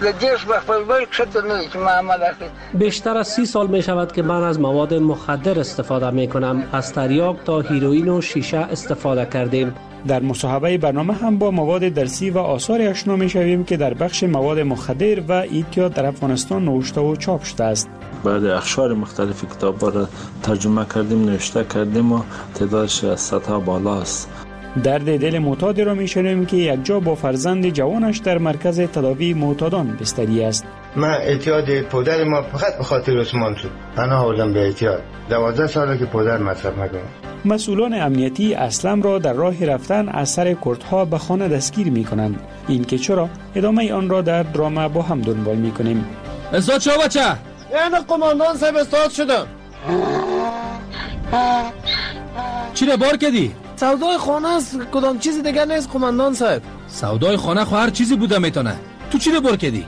بیشتر از 30 سال می شود که من از مواد مخدر استفاده می کنم. از تریاک تا هیروئین و شیشه استفاده کردیم. در مصاحبه برنامه هم با مواد درسی و آثار آشنا می شویم که در بخش مواد مخدر و اعتیاد در افغانستان نوشته و چاپ شده است. بعد اخشار مختلف کتاب‌ها را ترجمه کردیم، نوشته کردیم و تعدادش از 100 تا بالا است. درد دل معتاد را میشنویم که یک جا با فرزند جوانش در مرکز تداوی معتادان بستری است. من اعتیاد پدر ما فقط به خاطر عثمان شد. پناه آوردم به اعتیاد. 12 ساله که پدر مصرف میکنه. مسئولان امنیتی اسلم را در راه رفتن از سر کردها به خانه دستگیر میکنند. این که چرا؟ ادامه آن را در درام با هم دنبال میکنیم. استاد شو بچه؟ یعنی قماندان صاحب استاد شدم. چی را بار کردی؟ سودای خانه است، کدام چیزی دیگر نیست قماندان صاحب. سودای خانه خو هر چیزی بوده میتونه. تو چی را بار کردی؟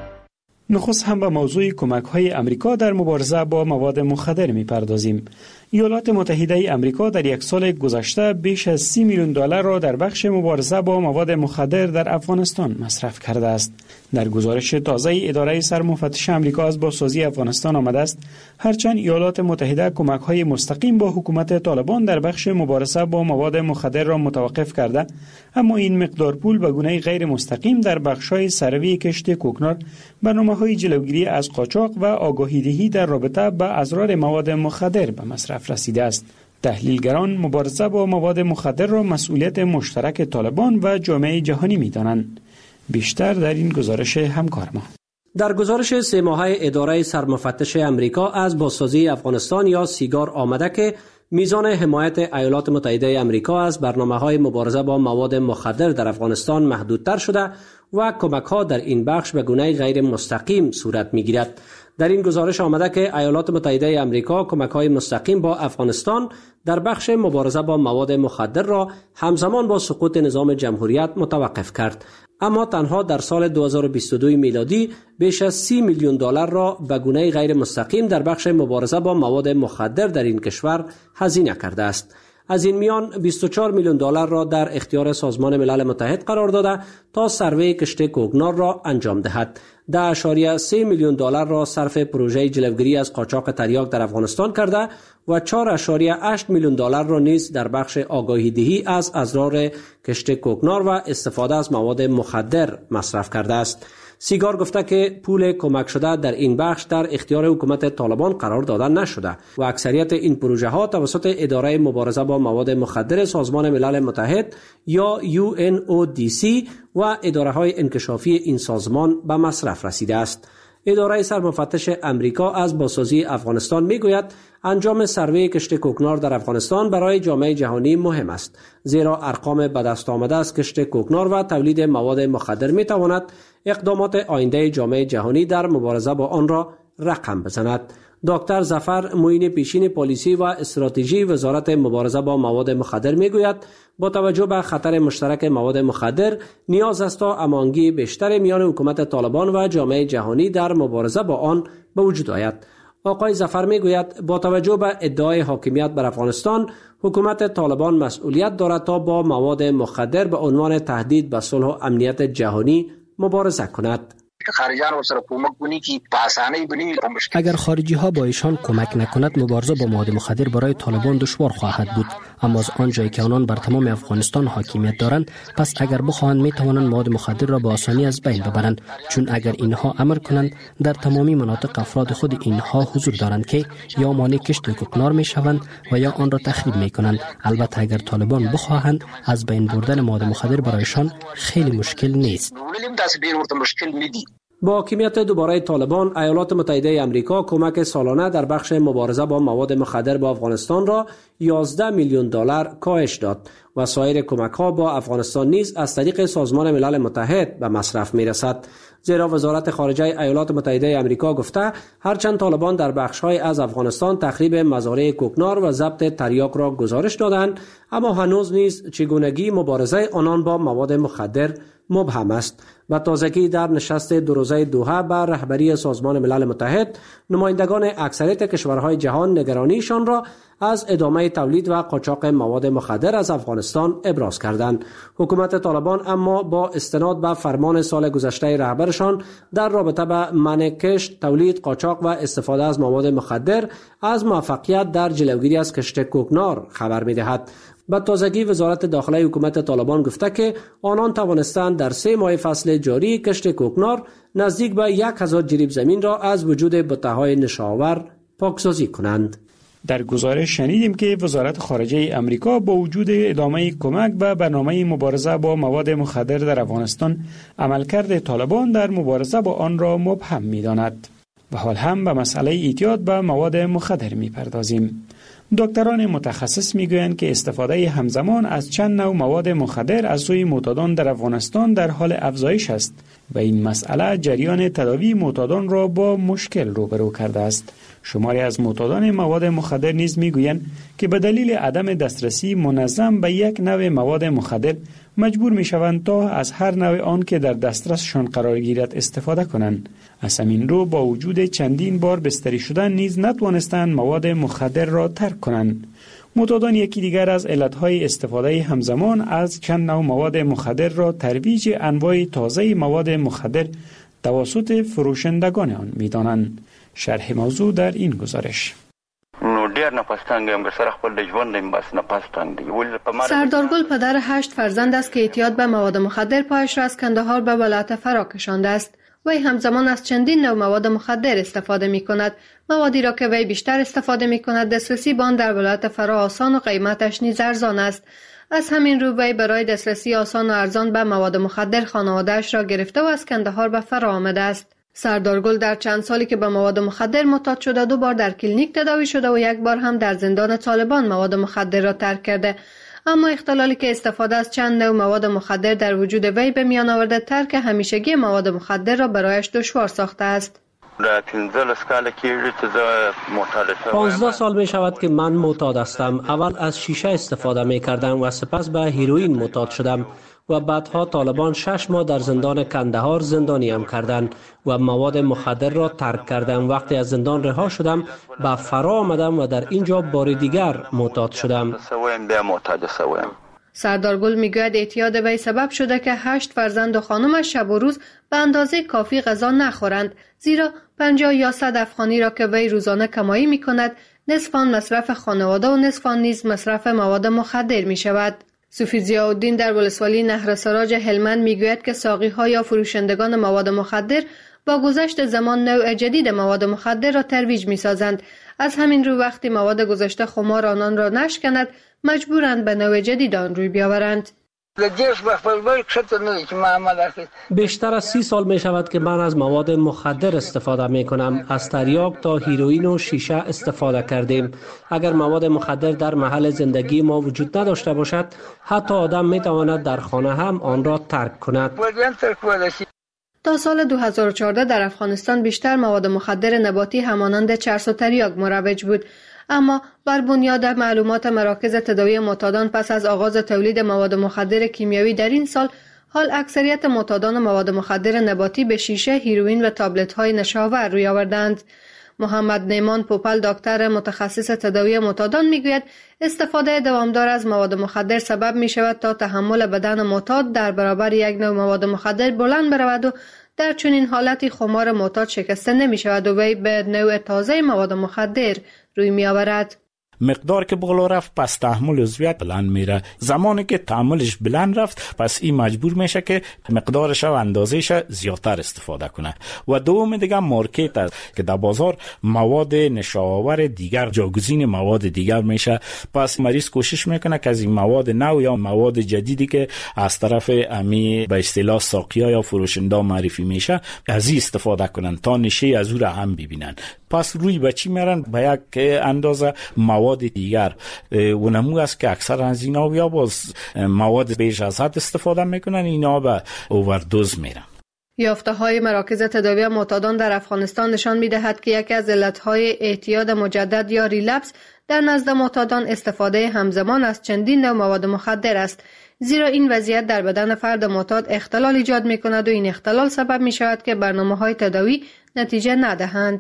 نخست هم به موضوع کمک‌های امریکا در مبارزه با مواد مخدر می‌پردازیم. ایالات متحده آمریکا در یک سال گذشته بیش از 30 میلیون دلار را در بخش مبارزه با مواد مخدر در افغانستان مصرف کرده است. در گزارش تازه اداره سرمفتش آمریکا از بازسازی افغانستان آمده است هرچند ایالات متحده کمک‌های مستقیم با حکومت طالبان در بخش مبارزه با مواد مخدر را متوقف کرده، اما این مقدار پول به گونه غیر مستقیم در بخش‌های ثروی کشت کوکنار، برنامه‌های جلوگیری از قاچاق و آگاهی‌دهی در رابطه با اضرار مواد مخدر به مصرف رسیده است. تحلیلگران مبارزه با مواد مخدر را مسئولیت مشترک طالبان و جامعه جهانی می‌دانند. بیشتر در این گزارش همکار ما. در گزارش 3 ماهه اداره سرمفتش امریکا از بازسازی افغانستان یا سیگار آمده که میزان حمایت ایالات متحده امریکا از برنامه‌های مبارزه با مواد مخدر در افغانستان محدودتر شده و کمک‌ها در این بخش به گونه غیر مستقیم صورت می‌گیرد. در این گزارش آمده که ایالات متحده امریکا کمک‌های مستقیم با افغانستان در بخش مبارزه با مواد مخدر را همزمان با سقوط نظام جمهوریت متوقف کرد، اما تنها در سال 2022 میلادی بیش از 30 میلیون دلار را به گونه غیر مستقیم در بخش مبارزه با مواد مخدر در این کشور هزینه کرده است. از این میان 24 میلیون دلار را در اختیار سازمان ملل متحد قرار داده تا سروی کشت کوکنار را انجام دهد. 10.3 میلیون دلار را صرف پروژه جلوگیری از قاچاق تریاک در افغانستان کرده و 4.8 میلیون دلار را نیز در بخش آگاهی دهی از اضرار کشت کوکنار و استفاده از مواد مخدر مصرف کرده است. سیگار گفته که پول کمک شده در این بخش در اختیار حکومت طالبان قرار داده نشده و اکثریت این پروژه ها توسط اداره مبارزه با مواد مخدر سازمان ملل متحد یا UNODC و اداره های انکشافی این سازمان به مصرف رسیده است. اداره سرمفتش امریکا از بازسازی افغانستان میگوید انجام سروی کشت کوکنار در افغانستان برای جامعه جهانی مهم است، زیرا ارقام به دست آمده از کشت کوکنار و تولید مواد مخدر میتواند اقدامات آینده جامعه جهانی در مبارزه با آن را رقم بزند. دکتر ظفر معین پیشین پالیسی و استراتژی وزارت مبارزه با مواد مخدر میگوید با توجه به خطر مشترک مواد مخدر نیاز است تا هماهنگی بیشتر میان حکومت طالبان و جامعه جهانی در مبارزه با آن به وجود آید. آقای ظفر میگوید با توجه به ادعای حاکمیت بر افغانستان، حکومت طالبان مسئولیت دارد تا با مواد مخدر به عنوان تهدید به صلح و امنیت جهانی مبارزه کند. اگر خارجی ها با ایشان کمک نکند مبارزه با مواد مخدر برای طالبان دشوار خواهد بود، اما از آنجایی که آنان بر تمام افغانستان حاکمیت دارند پس اگر بخواهند می توانند مواد مخدر را با آسانی از بین ببرند، چون اگر اینها امر کنند در تمامی مناطق افراد خود اینها حضور دارند که یا مانع کشت کوکنار می شوند و یا آن را تخریب می کنند. البته اگر طالبان بخواهند از بین بردن مواد مخدر برایشان خیلی مشکل نیست. با حاکمیت دوباره طالبان، ایالات متحده امریکا کمک سالانه در بخش مبارزه با مواد مخدر با افغانستان را 11 میلیون دلار کاهش داد و سایر کمک‌ها با افغانستان نیز از طریق سازمان ملل متحد به مصرف می‌رسد. زیرا وزارت خارجه ایالات متحده امریکا گفته هرچند طالبان در بخش‌های از افغانستان تخریب مزارع کوکنار و ضبط تریاک را گزارش دادند، اما هنوز نیز چگونگی مبارزه آنان با مواد مخدر مبهم است. و تازگی در نشست 2 روزه دوحه بر رهبری سازمان ملل متحد، نمایندگان اکثریت کشورهای جهان نگرانیشان را از ادامه تولید و قاچاق مواد مخدر از افغانستان ابراز کردند. حکومت طالبان اما با استناد به فرمان سال گذشته رهبرشان در رابطه با منع کشت، تولید، قاچاق و استفاده از مواد مخدر از موفقیت در جلوگیری از کشت کوکنار خبر می‌دهد. به تازگی وزارت داخلی حکومت طالبان گفته که آنان توانستند در 3 ماه فصل جاری کشت کوکنار نزدیک به 1000 جریب زمین را از وجود بته‌های نشاور پاکسازی کنند. در گزارش شنیدیم که وزارت خارجه امریکا با وجود ادامه کمک و برنامه مبارزه با مواد مخدر در افغانستان، عملکرد طالبان در مبارزه با آن را مبهم می‌داند. و حال هم به مسئله اعتیاد به مواد مخدر می‌پردازیم. دکتران متخصص میگویند که استفاده همزمان از چند نوع مواد مخدر از سوی معتادان در افغانستان در حال افزایش است و این مسئله جریان تداوی معتادان را با مشکل روبرو کرده است. شماری از معتادان مواد مخدر نیز میگویند که به دلیل عدم دسترسی منظم به یک نوع مواد مخدر مجبور میشوند تا از هر نوع آن که در دسترسشان قرار گیرد استفاده کنند. از همین رو با وجود چندین بار بستری شدن نیز نتوانستند مواد مخدر را ترک کنند. معتادان یکی دیگر از علتهای استفاده همزمان از چند نوع مواد مخدر را ترویج انواع تازه مواد مخدر توسط فروشندگان آن می‌دانند. شرح موضوع در این گزارش. سردارگل پدر 8 فرزند است که اعتیاد به مواد مخدر پایش را از کندهار به ولایت فرا کشانده است. وی همزمان از چندین نوع مواد مخدر استفاده می کند. موادی را که وی بیشتر استفاده می کند دسترسی به آن در ولایت فرا آسان و قیمتش نیز ارزان است. از همین رو وی برای دسترسی آسان و ارزان به مواد مخدر خانواده‌اش را گرفته و از کندهار به فرا آمده است. سردارگل در چند سالی که به مواد مخدر معتاد شده 2 بار در کلینیک تداوی شده و 1 بار هم در زندان طالبان مواد مخدر را ترک کرده. اما اختلالی که استفاده از چند نوع مواد مخدر در وجود وی به میان آورده ترک همیشگی مواد مخدر را برایش دشوار ساخته است. 15 سال می شود که من معتاد هستم. اول از شیشه استفاده می کردم و سپس به هیروئین معتاد شدم و بعدها طالبان 6 ماه در زندان کندهار زندانیم کردند و مواد مخدر را ترک کردم. وقتی از زندان رها شدم به فرا آمدم و در اینجا بار دیگر معتاد شدم. سردارگل میگوید اعتیاد وی سبب شده که 8 فرزند و خانمش شب و روز به اندازه کافی غذا نخورند، زیرا 50 یا 100 افغانی را که وی روزانه کمایی می کند نصف آن مصرف خانواده و نصف آن نیز مصرف مواد مخدر می شود. صوفی ضیاءالدین در ولسوالی نهر سراج هلمند میگوید که ساقی‌ها یا فروشندگان مواد مخدر با گذشت زمان نوع جدید مواد مخدر را ترویج می‌سازند. از همین رو وقتی مواد گذشته خمار آنان را نشکند مجبورند به نوع جدید آن روی بیاورند. بیشتر از 30 سال می شود که من از مواد مخدر استفاده می کنم. از تریاک تا هیروئین و شیشه استفاده کردیم. اگر مواد مخدر در محل زندگی ما وجود نداشته باشد، حتی آدم می تواند در خانه هم آن را ترک کند. تا سال 2014 در افغانستان بیشتر مواد مخدر نباتی همانند چرس و تریاک مروج بود. اما بر بنیاد معلومات مراکز تداوی معتادان پس از آغاز تولید مواد مخدر کیمیایی در این سال، حال اکثریت معتادان مواد مخدر نباتی به شیشه، هیروئین و تابلت‌های نشاور روی آوردند. محمد نیمان پوپل، دکتر متخصص تداوی معتادان میگوید استفاده دوامدار از مواد مخدر سبب می شود تا تحمل بدن معتاد در برابر یک نوع مواد مخدر بلند برود و در چنین حالتی خمار معتاد شکسته نمی شود و وی به نوع تازه مواد مخدر روی می آورد. مقدار که بالا رفت پس تحمل عضویت بلند میره. زمانی که تحملش بلند رفت پس این مجبور میشه که مقدارش و اندازهش زیادتر استفاده کنه. و دوم دیگه مارکت است که در بازار مواد نشاور دیگر جاگزین مواد دیگر میشه. پس مریض کوشش میکنه که از این مواد نو یا مواد جدیدی که از طرف امی به اصطلاح ساقیا یا فروشنده معرفی میشه از این استفاده کنن تا نشه از او را هم ببینن. پس روی به چی میرن؟ به یک اندازه مواد دیگر. و نمو است که اکثر از اینا یا باز مواد بیش از حد استفاده میکنن، اینا به اووردوز میرن. یافته‌های مراکز تداوی معتادان در افغانستان نشان می‌دهد که یکی از علت‌های اعتیاد مجدد یا ریلپس در نزد معتادان استفاده همزمان از چندین نوع مواد مخدر است، زیرا این وضعیت در بدن فرد معتاد اختلال ایجاد می‌کند و این اختلال سبب می‌شود که برنامه‌های تداوی نتیجه ندهند.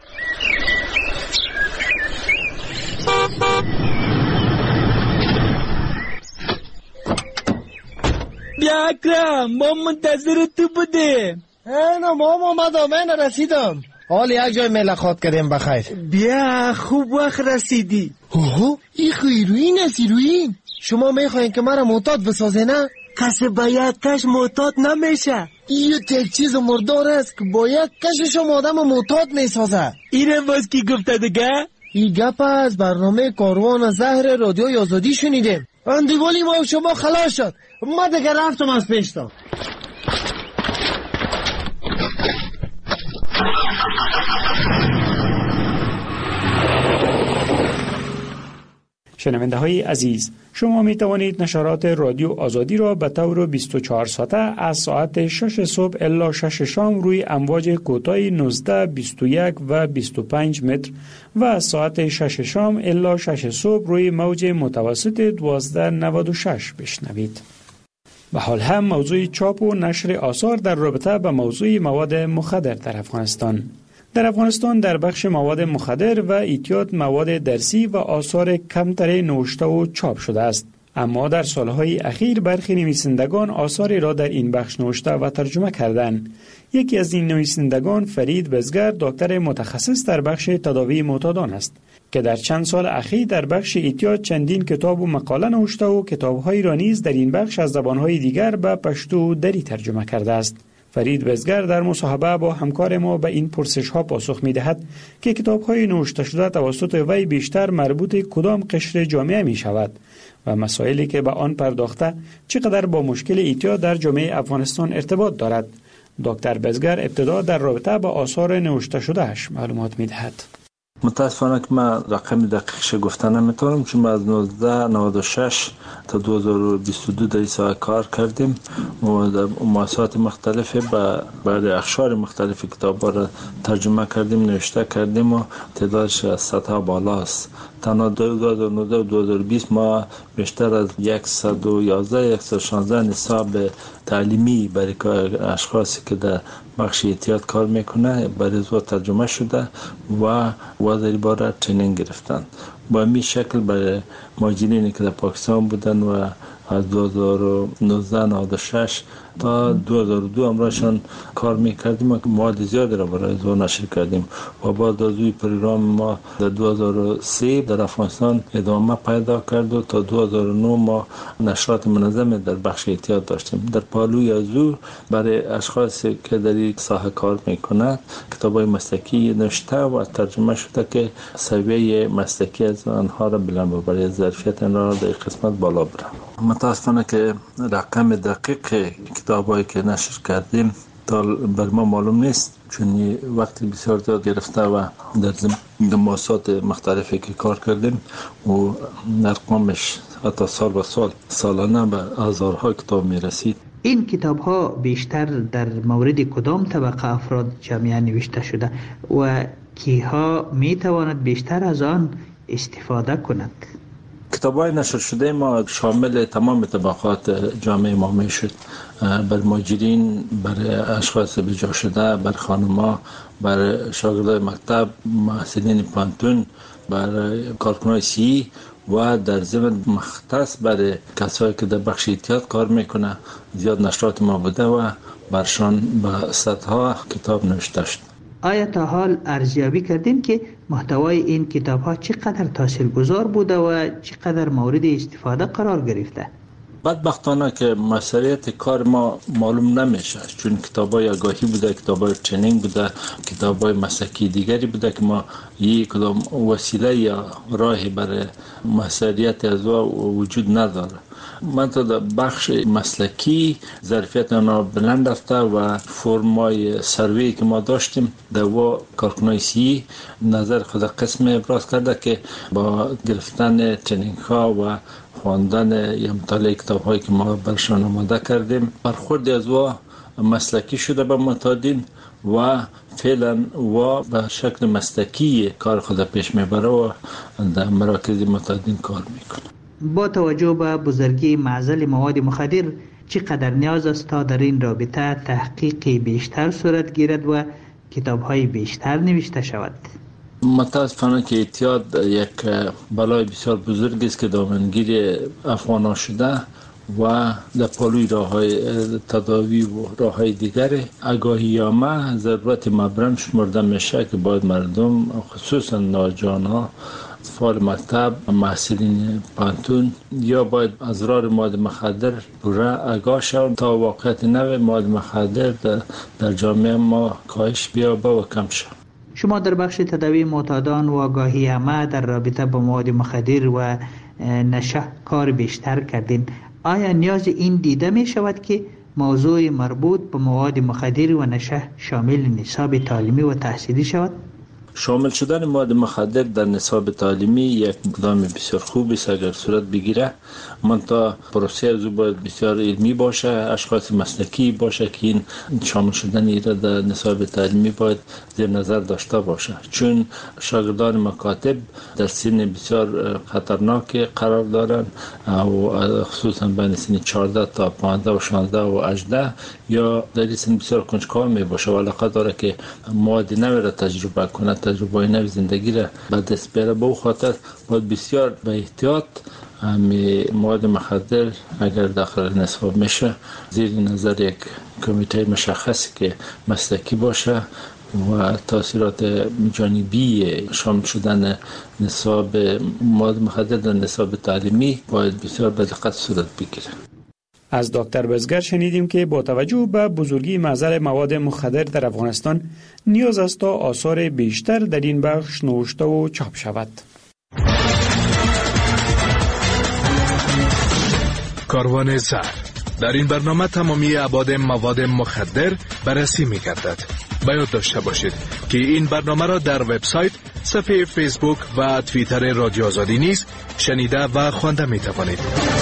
بیا اکرم، ما منتظر تو بودیم. اینا ما اومدم، من رسیدم. حال یک جای ملاقات کردیم بخیر. بیا خوب وقت رسیدی. اوه این هیروئین است. هیروئین شما میخواین که مرا معتاد بسازه نه؟ کسی با یک کش معتاد نمیشه. این یک چیز مردار است که با یک کشش آدم معتاد میسازه. اینه باز کی گفته دیگه؟ این گپ از برنامه کاروان زهر رادیو آزادی شنیدیم. اندیوالی ما شما خلاص شد. ما دیگه رفتم از پیشتان. شنونده های عزیز، شما می توانید نشرات رادیو آزادی را به طور 24 ساعته از ساعت 6 صبح الی 6 شام روی امواج کوتاه 19، 21 و 25 متر و از ساعت 6 شام الی 6 صبح روی موج متوسط 1296 بشنوید. و حال هم موضوع چاپ و نشر آثار در رابطه با موضوع مواد مخدر در افغانستان. در افغانستان در بخش مواد مخدر و ایجاد مواد درسی و آثار کمتر نوشته و چاپ شده است. اما در سالهای اخیر برخی نویسندگان آثاری را در این بخش نوشته و ترجمه کردند. یکی از این نویسندگان فرید بزگر، دکتر متخصص در بخش تداوی معتادان است که در چند سال اخیر در بخش ایجاد چندین کتاب و مقاله نوشته و کتاب‌هایی را نیز در این بخش از زبان‌های دیگر به پشتو و دری ترجمه کرده است. فرید بزگر در مصاحبه با همکار ما به این پرسش‌ها پاسخ می‌دهد که کتاب‌های نوشته شده توسط وی بیشتر مربوط کدام قشر جامعه می‌شود و مسائلی که به آن پرداخته چقدر با مشکل ایجاد در جامعه افغانستان ارتباط دارد. دکتر بزگر ابتدا در رابطه با آثار نوشته شدهش معلومات می‌دهد. متاسفانه که من رقم دقیقش گفتن نمیتونم، چون از 1996 تا 2022 در این کار کردیم و در مؤسسات مختلف بعد اقشار مختلف کتاب را ترجمه کردیم، نوشته کردیم و تعدادش از سطح بالاست. تنها 2019 و 2020 ما بیشتر از 111-116 نصاب تعلیمی برای اشخاصی که در بخش احتیاط کار میکنه برای زو ترجمه شده و وزیر باره ترینینگ گرفتن. با این شکل برای مهاجرینی که در پاکستان بودن و از 2019-96 تا 2002 امراشان کار میکردیم و مواد زیادی را برای زو نشر کردیم و بعد از این پروگرام ما در 2003 در افغانستان ادامه پیدا کرد و تا 2009 ما نشرات منظم در بخش احتیاط داشتیم. در پالوی از او برای اشخاصی که در این ساحه کار میکنند کتابای مسلکی نوشته و ترجمه شده که سویه مسلکی از آنها را بلند و برای ظرفیت آنها در قسمت بالا بره. متاسفانه که رقم دقیق کتابایی که نشر کردیم تا بر ما معلوم نیست، چون وقتی بسیار زیاد گرفته و در مؤسسات مختلفی که کار کردیم و ارقامش حتی سال به سالانه به هزارها کتاب میرسید. این کتاب ها بیشتر در مورد کدام طبقه افراد جامعه نوشته شده و کیها می تواند بیشتر از آن استفاده کند؟ کتاب‌های نشر شده ما شامل تمام طبقات جامعه ما میشد. بر مهاجرین، بر اشخاص بجا شده، بر خانم‌ها، بر شاگردای مکتب، محصلین پانتون، بر کارکنان سی و در ضمن مختص برای کسایی که در بخش احتیاط کار میکنه زیاد نشرات ما بوده و برشان به صدها کتاب نوشته شد. آیا تا حال ارزیابی کردین که محتوای این کتاب ها چقدر تاثیرگذار بوده و چقدر مورد استفاده قرار گرفته؟ بدبختانه که مسئولیت کار ما معلوم نمیشه، چون کتابای آگاهی بوده، کتابای ترینینگ بوده، کتابای مسلکی دیگری بوده که ما یک کدام وسیله یا راهی برای مسئولیت از وجود نداره. من تا در بخش مسلکی ظرفیت آنها بلند رفته و فرمای سروی که ما داشتیم در و کارکنای سی نظر خود قسم ابراز کرده که با گرفتن ترینینگ ها و خواندن یا مطالعه کتاب هایی که ما برشان آماده کردیم برخورد از و مسلکی شده به معتادین و فعلا و به شکل مسلکی کار خود پیش میبره و در مراکز معتادین کار میکنه. با توجه به بزرگی معضل مواد مخدر چقدر نیاز است تا در این رابطه تحقیق بیشتر صورت گیرد و کتاب‌های بیشتر نوشته شود؟ متاسفانه که اعتیاد یک بلای بسیار بزرگ است که دامنگیر افغانان شده و در پالوی راه‌های تداوی و راه‌های دیگر آگاهی‌نامه ضرورت مبرم شمرده میشه که باید مردم خصوصا نوجوان‌ها فعال مکتب، محصلین پانتون یا باید اضرار مواد مخدر پوره آگاه شوند تا واقعیت نوع مواد مخدر در جامعه ما کاهش بیابه و کم شود. شما در بخش تداوی معتادان و آگاهی عامه در رابطه با مواد مخدر و نشه کار بیشتر کردین. آیا نیاز این دیده می شود که موضوع مربوط به مواد مخدر و نشه شامل نصاب تعلیمی و تحصیلی شود؟ شامل شدن مواد مخدر در نصاب تعلیمی یک اقدام بسیار خوب است اگر صورت بگیره، منتها پروسه از او باید بسیار علمی باشه، اشخاص مسلکی باشه که این شامل شدن ایرا در نصاب تعلیمی باید زیر نظر داشته باشه، چون شاگردان مکاتب در سن بسیار خطرناک قرار دارند و خصوصا بین سن 14 تا 15 و 16 و 18 یا در سن بسیار کنجکاو می باشه و علاقه داره که مواد نوی را تجربه کنه، تجربه نوی زندگی را به دست بیاره. به خاطر باید بسیار به احتیاط مواد مخدر اگر داخل نصاب میشه زیر نظر یک کمیته مشخصی که مسلکی باشه و تاثیرات جانبی شامل شدن نصاب مواد مخدر در نصاب تعلیمی باید بسیار به دقت صورت بگیره. از دکتر بزگر شنیدیم که با توجه به بزرگی معضل مواد مخدر در افغانستان نیاز است تا آثار بیشتر در این بخش نوشته و چاپ شود. کاروان زهر. در این برنامه تمامی ابعاد مواد مخدر بررسی می‌گردد. باید داشته باشید که این برنامه را در وبسایت، صفحه فیسبوک و توییتر رادیو آزادی نیز شنیده و خوانده می‌توانید.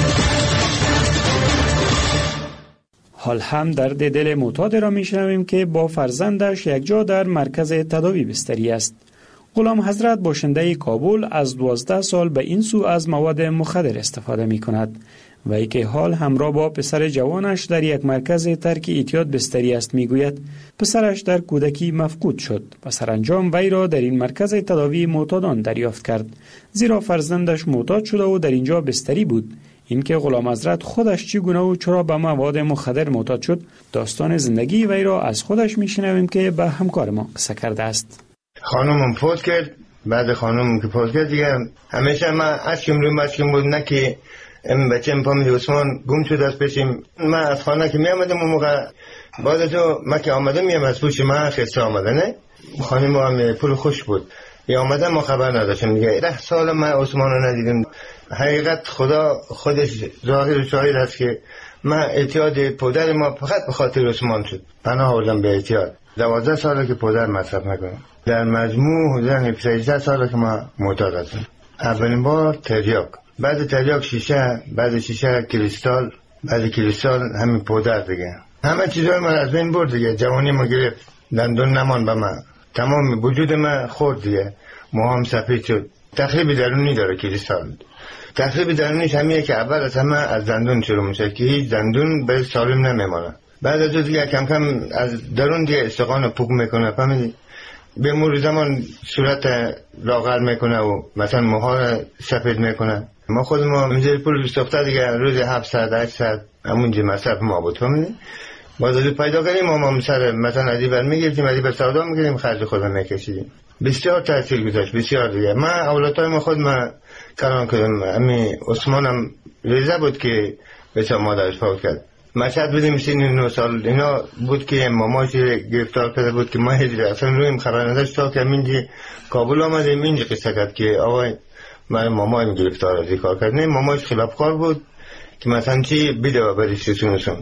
حال هم درد دل معتاد را میشنویم که با فرزندش یک جا در مرکز تداوی بستری است. غلام حضرت باشنده کابل از 12 سال به این سو از مواد مخدر استفاده می کند و ای که حال همراه با پسر جوانش در یک مرکز ترک اعتیاد بستری است. میگوید پسرش در کودکی مفقود شد و سرانجام وی را در این مرکز تداوی معتادان دریافت کرد، زیرا فرزندش معتاد شده و در اینجا بستری بود. اینکه غلام حضرت خودش چگونه و چرا به مواد مخدر معتاد شد، داستان زندگی وی را از خودش میشنویم که به همکار ما قصه کرده است. خانومم فوت کرد. بعد خانومم که فوت کرد دیگه همیشه من اشکم بود، نه که این بچه‌م فامیل عثمان گم شده است پیشم. من از خانه که می آمدم اون موقع بعد از من که آمدم میام از پوش من خسته آمده، نه خانم هم پول خوش بود یا آمدم ما خبر نداشتم دیگه. 10 سال من عثمان رو ندیدم. حقیقت خدا خودش ظاهر و شاهد است که من اعتیاد پدر ما فقط به خاطر عثمان شد. پناه آوردم به اعتیاد. 12 ساله که پدر مصرف نکنم. در مجموع حدود 13 ساله که ما معتاد هستم. اولین بار تریاک، بعد تریاک شیشه، بعد شیشه کریستال، بعد کریستال همین پودر دیگه. همه چیزای من از بین برد دیگه. جوانی ما گرفت، دندون نمان به من، تمام وجود من خورد دیگه. موهام سفید شد. تخریب درونی داره کریستال. تخریب درونیش همیه که اول از همه از دندون شروع میشه که هیچ دندون به سالم نمیمونه. بعد از دیگه کم کم از درون دیگه استخوان پوک میکنه، فهمیدی؟ به مرور زمان صورت لاغر میکنه و مثلا موها سفید میکنه. ما خود ما میذاری پول بستخته دیگه روز 700-800 همونجا مصرف ما بود، فهمیدی؟ باز از پیدا کردیم ما سر مثلا ادیبر میگرفتیم، ادیبر سودا میکردیم، خرج خودم میکشیدیم. بسیار تاثیر گذاشت، بسیار دیگه. من اولادای ما خود من کلان کردم. امی عثمانم ریزه بود که بسیار مادرش فوت کرد. مشهد بودیم سن 9 سال اینا بود که ماماش گرفتار کرده بود که ما هیچ اصلا رویم خبر نداشت تا که منجی کابل آمدیم اینجا قصه کرد که آقای من مامایم گرفتار از کار کرد. نه ماماش خلافکار بود که مثلا چی بیده و بری سیسونشون.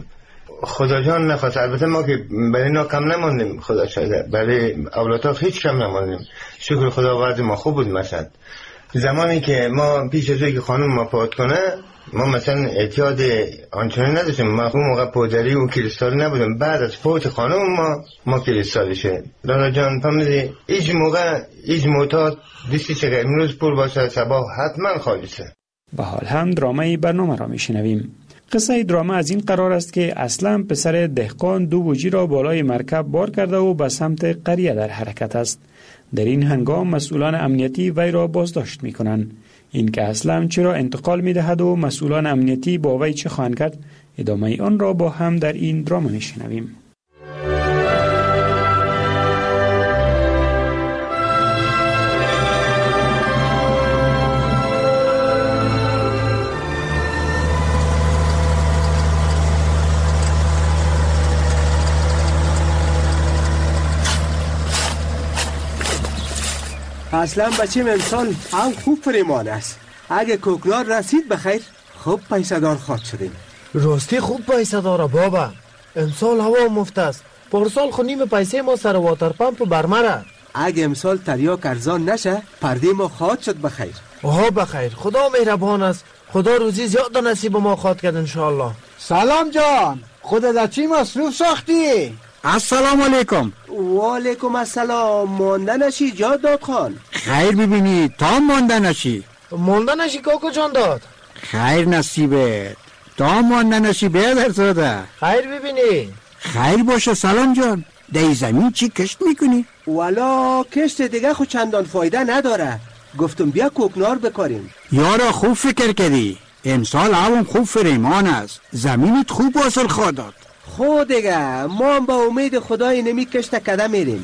خدا جان نخواست. البته ما که برای اینا کم نماندیم، خدا شاید برای اولادها هیچ کم نماندیم. شکر خدا وضع ما خوب بود. مشهد زمانی که ما پیش از که خانم ما فوت کنه ما مثلا اعتیاد آنچنان نداشتیم. ما اون موقع پودری و کریستالی نبودم. بعد از فوت خانم ما کریستالی شد. لالا جان فهمیدی هیچ موقع هیچ معتاد دیستی چه امروز پول باشه صبح حتما خالصه. به حال هم درامه برنامه را میشنویم. قصه درامه از این قرار است که اصلا پسر دهقان 2 بوجی را بالای مرکب بار کرده و به سمت قریه در حرکت است. در این هنگام مسئولان امنیتی وی را بازداشت میکنند. این که اصلا چرا انتقال میدهد و مسئولان امنیتی با وی چه خواهند کرد، ادامه آن را با هم در این درامه میشنویم. اصلا بچه امسال هم خوب فریمان است. اگه کوکنار رسید بخیر خوب پیسه دار خواهد شدیم. راستی خوب پیسه داره بابا. امسال هوا مفت است. پارسال خو نیم پیسه ما سر واتر پمپ برمره. اگه امسال تریاک ارزان نشه پرده ما خواهد شد بخیر. آها بخیر، خدا مهربان است. خدا روزی زیاد نصیب ما خواهد کرد انشاءالله. سلام جان، خودت از چی مصروف ساختی؟ السلام علیکم. و علیکم السلام. مانده نشی جانداد خان. خیر ببینی تا مانده نشی. مانده نشی کاکو جان داد. خیر نصیبت تا مانده نشی بیادر زاده. خیر ببینی. خیر باشه سلام جان. در زمین چی کشت میکنی؟ والا کشت دیگه خود چندان فایده نداره. گفتم بیا کوکنار بکاریم. یارا خوب فکر کردی. امسال هوا خوب فریمان است. زمینت خوب حاصل خواهد داد. خود دیگه ما هم با امید خدای نمی کشت کده میریم.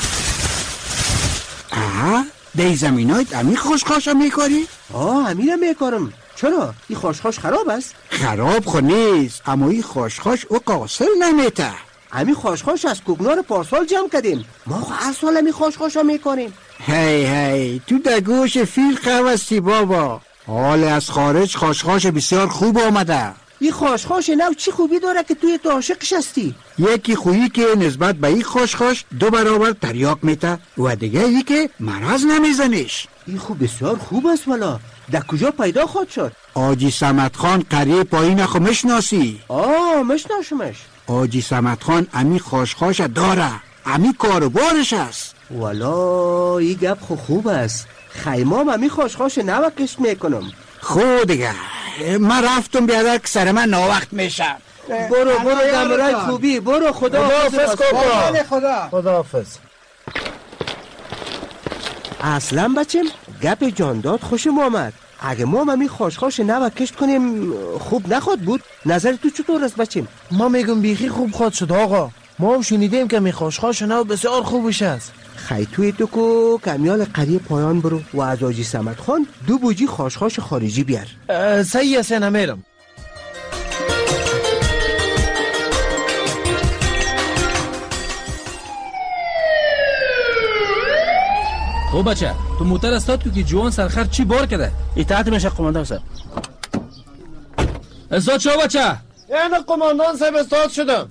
در زمینایت امی خوشخاش میکاری؟ امیرم میکارم. چرا؟ این خوشخاش خراب است؟ خراب خو نیست، اما این خوشخاش او قاصر نمیته. امی خوشخاش از کوکنار پارسال جمع کردیم. ما خو هر سال امی خوشخاش ها میکنیم. هی تو در گوش فیل خواستی بابا. حال از خارج خوشخاش بسیار خوب آمده. این خوشخاش نو چی خوبی داره که توی تو عاشقش هستی؟ یکی خویی که نسبت به این خوشخاش 2 برابر تریاک میته و دیگه ای که مرض نمیزنش. این خوب بسیار خوب است. والا در کجا پیدا خواهد شد؟ آجی صمد خان قریه پایین خو مشناسی؟ مشناسمش. آجی صمد خان امی خوشخاش داره، امی کاروبارش است. والا این گپ خوب است. خیمام امی خوشخاش نو کشت میکنم. خود دیگه من رفتم بیادر که سر من ناوقت میشم. برو دمرای خوبی. برو خدا حافظ. اصلا بچم گپ جانداد خوشم آمد. اگه ما همی خوشخاش نو کشت کنیم خوب نخواد بود؟ نظر تو چطور است بچم؟ ما میگم بیخی خوب خواد شد آقا. ما هم شنیدیم که می خوشخاش نو بسیار خوبش است. خیتوی تو کو کمیال قریه پایان برو و از آجی صمد خان 2 بوجی خوشخاش خارجی بیار. صحیح است نمیرم. او بچه تو موتر استاد تو که جوان سرخر چی بار کرده؟ اطاعت میشه قماندان صاحب. استاد شو بچه. یعنی قماندان صاحب استاد شدم.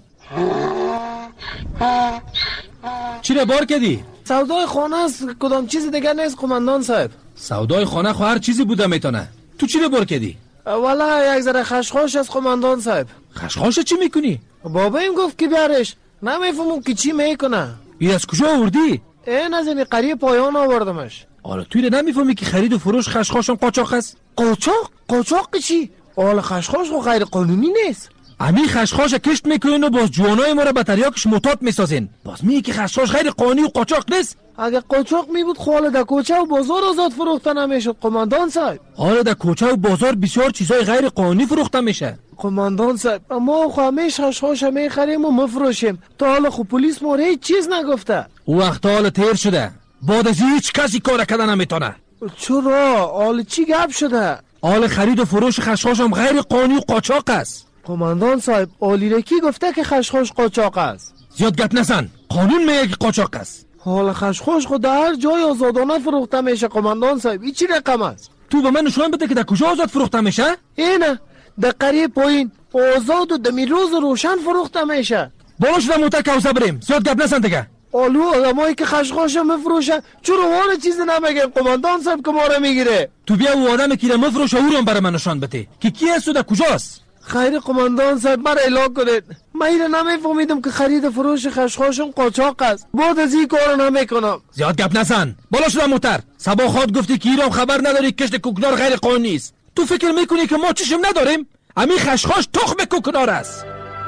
چی رو بار کردی؟ سودای خانه است، کدام چیز دیگه نیست قماندان صاحب. سودای خانه خو هر چیزی بوده میتونه. تو چی رو بار کردی؟ والا یک ذره خشخاش از قماندان صاحب. خشخاش چی میکنی؟ بابایم گفت که بیارش. نمیفهمم که چی میکنه. این از کجا آوردی؟ این از این قریه پایان آوردمش. حالا توی رو نمیفهمی که خرید و فروش خشخاشم قاچاق است؟ قاچاق چی؟ حالا خشخاش خو غیر قانونی نیست. امی خشخاش کشت میکنین و باز جوانای ما را به تریاکش معتاد میسازین. باز میگی که خشخاش غیر قانونی و قاچاق نیست؟ اگه قاچاق می بود خاله در کوچه و بازار آزاد فروخته نمیشد قماندان صاحب. حالا در کوچه و بازار بسیار چیزای غیر قانونی فروخته میشه قماندان صاحب. ما خو همیشه خشخاش میخریم و مفروشیم. تا حالا خو پلیس ما هیچ چیز نگفته. او وقت حال تیر شده. بعد از هیچ کسی کار کردن نمیتونه. چرا؟ حال چی گپ شده؟ حال خرید و فروش خشخاش هم غیر قانونی و قاچاق است. قماندان صاحب اولی کی گفته که خشخاش قاچاق است؟ زیاد گپ نزن. قانون میگه که قاچاق است. حال خشخاش خود در هر جای آزادانه فروخته میشه قماندان صاحب. این چی رقم است؟ تو به من نشون بده که در کجا آزاد فروخته میشه؟ اینه در قریه پایین آزاد و دمی روز روشن فروخته میشه. بالا شده موتر کوزه بریم. زیاد گپ نزن دیگه. آلو آدمایی که خشخاش مفروشن چرا والا چیزی نمیگن قماندان صاحب که ما رو میگیره؟ تو بیا او آدم که مفروشه او رو برای من نشان بده که کی است و در کجاست. خیر قماندان صاحب مرا اطلاع کنید. من اینو نمیفهمیدم که خرید و فروش خشخاشم قاچاق است. بعد از این کارو نمیکنم. زیاد گپ نزن. بالا شده موتر. صبا خود گفتی که ایران خبر نداری کشت کوکنار غیر قانونی است. تو فکر میکنی که ما چشم نداریم؟ همین خشخاش تخم کوکنار است.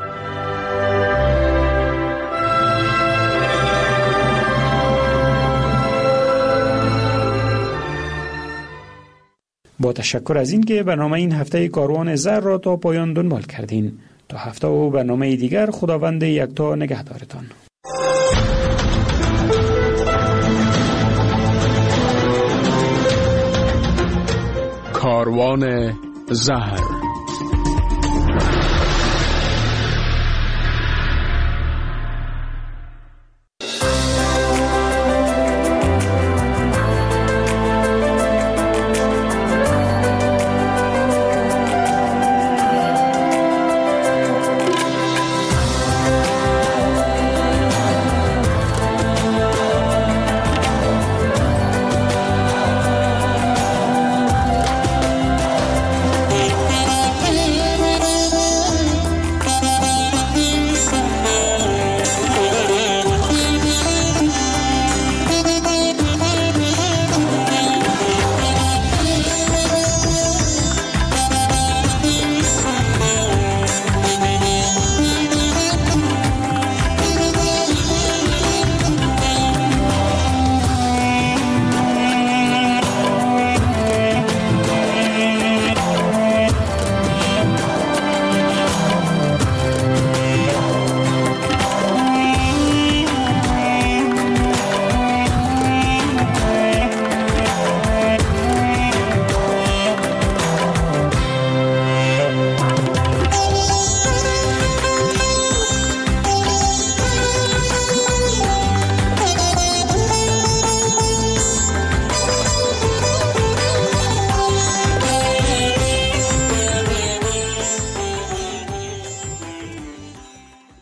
با تشکر از اینکه برنامه این هفته کاروان زر را تا پایان دنبال کردین. تا هفته و برنامه دیگر خداوند یکتا نگهدارتان. کاروان زهر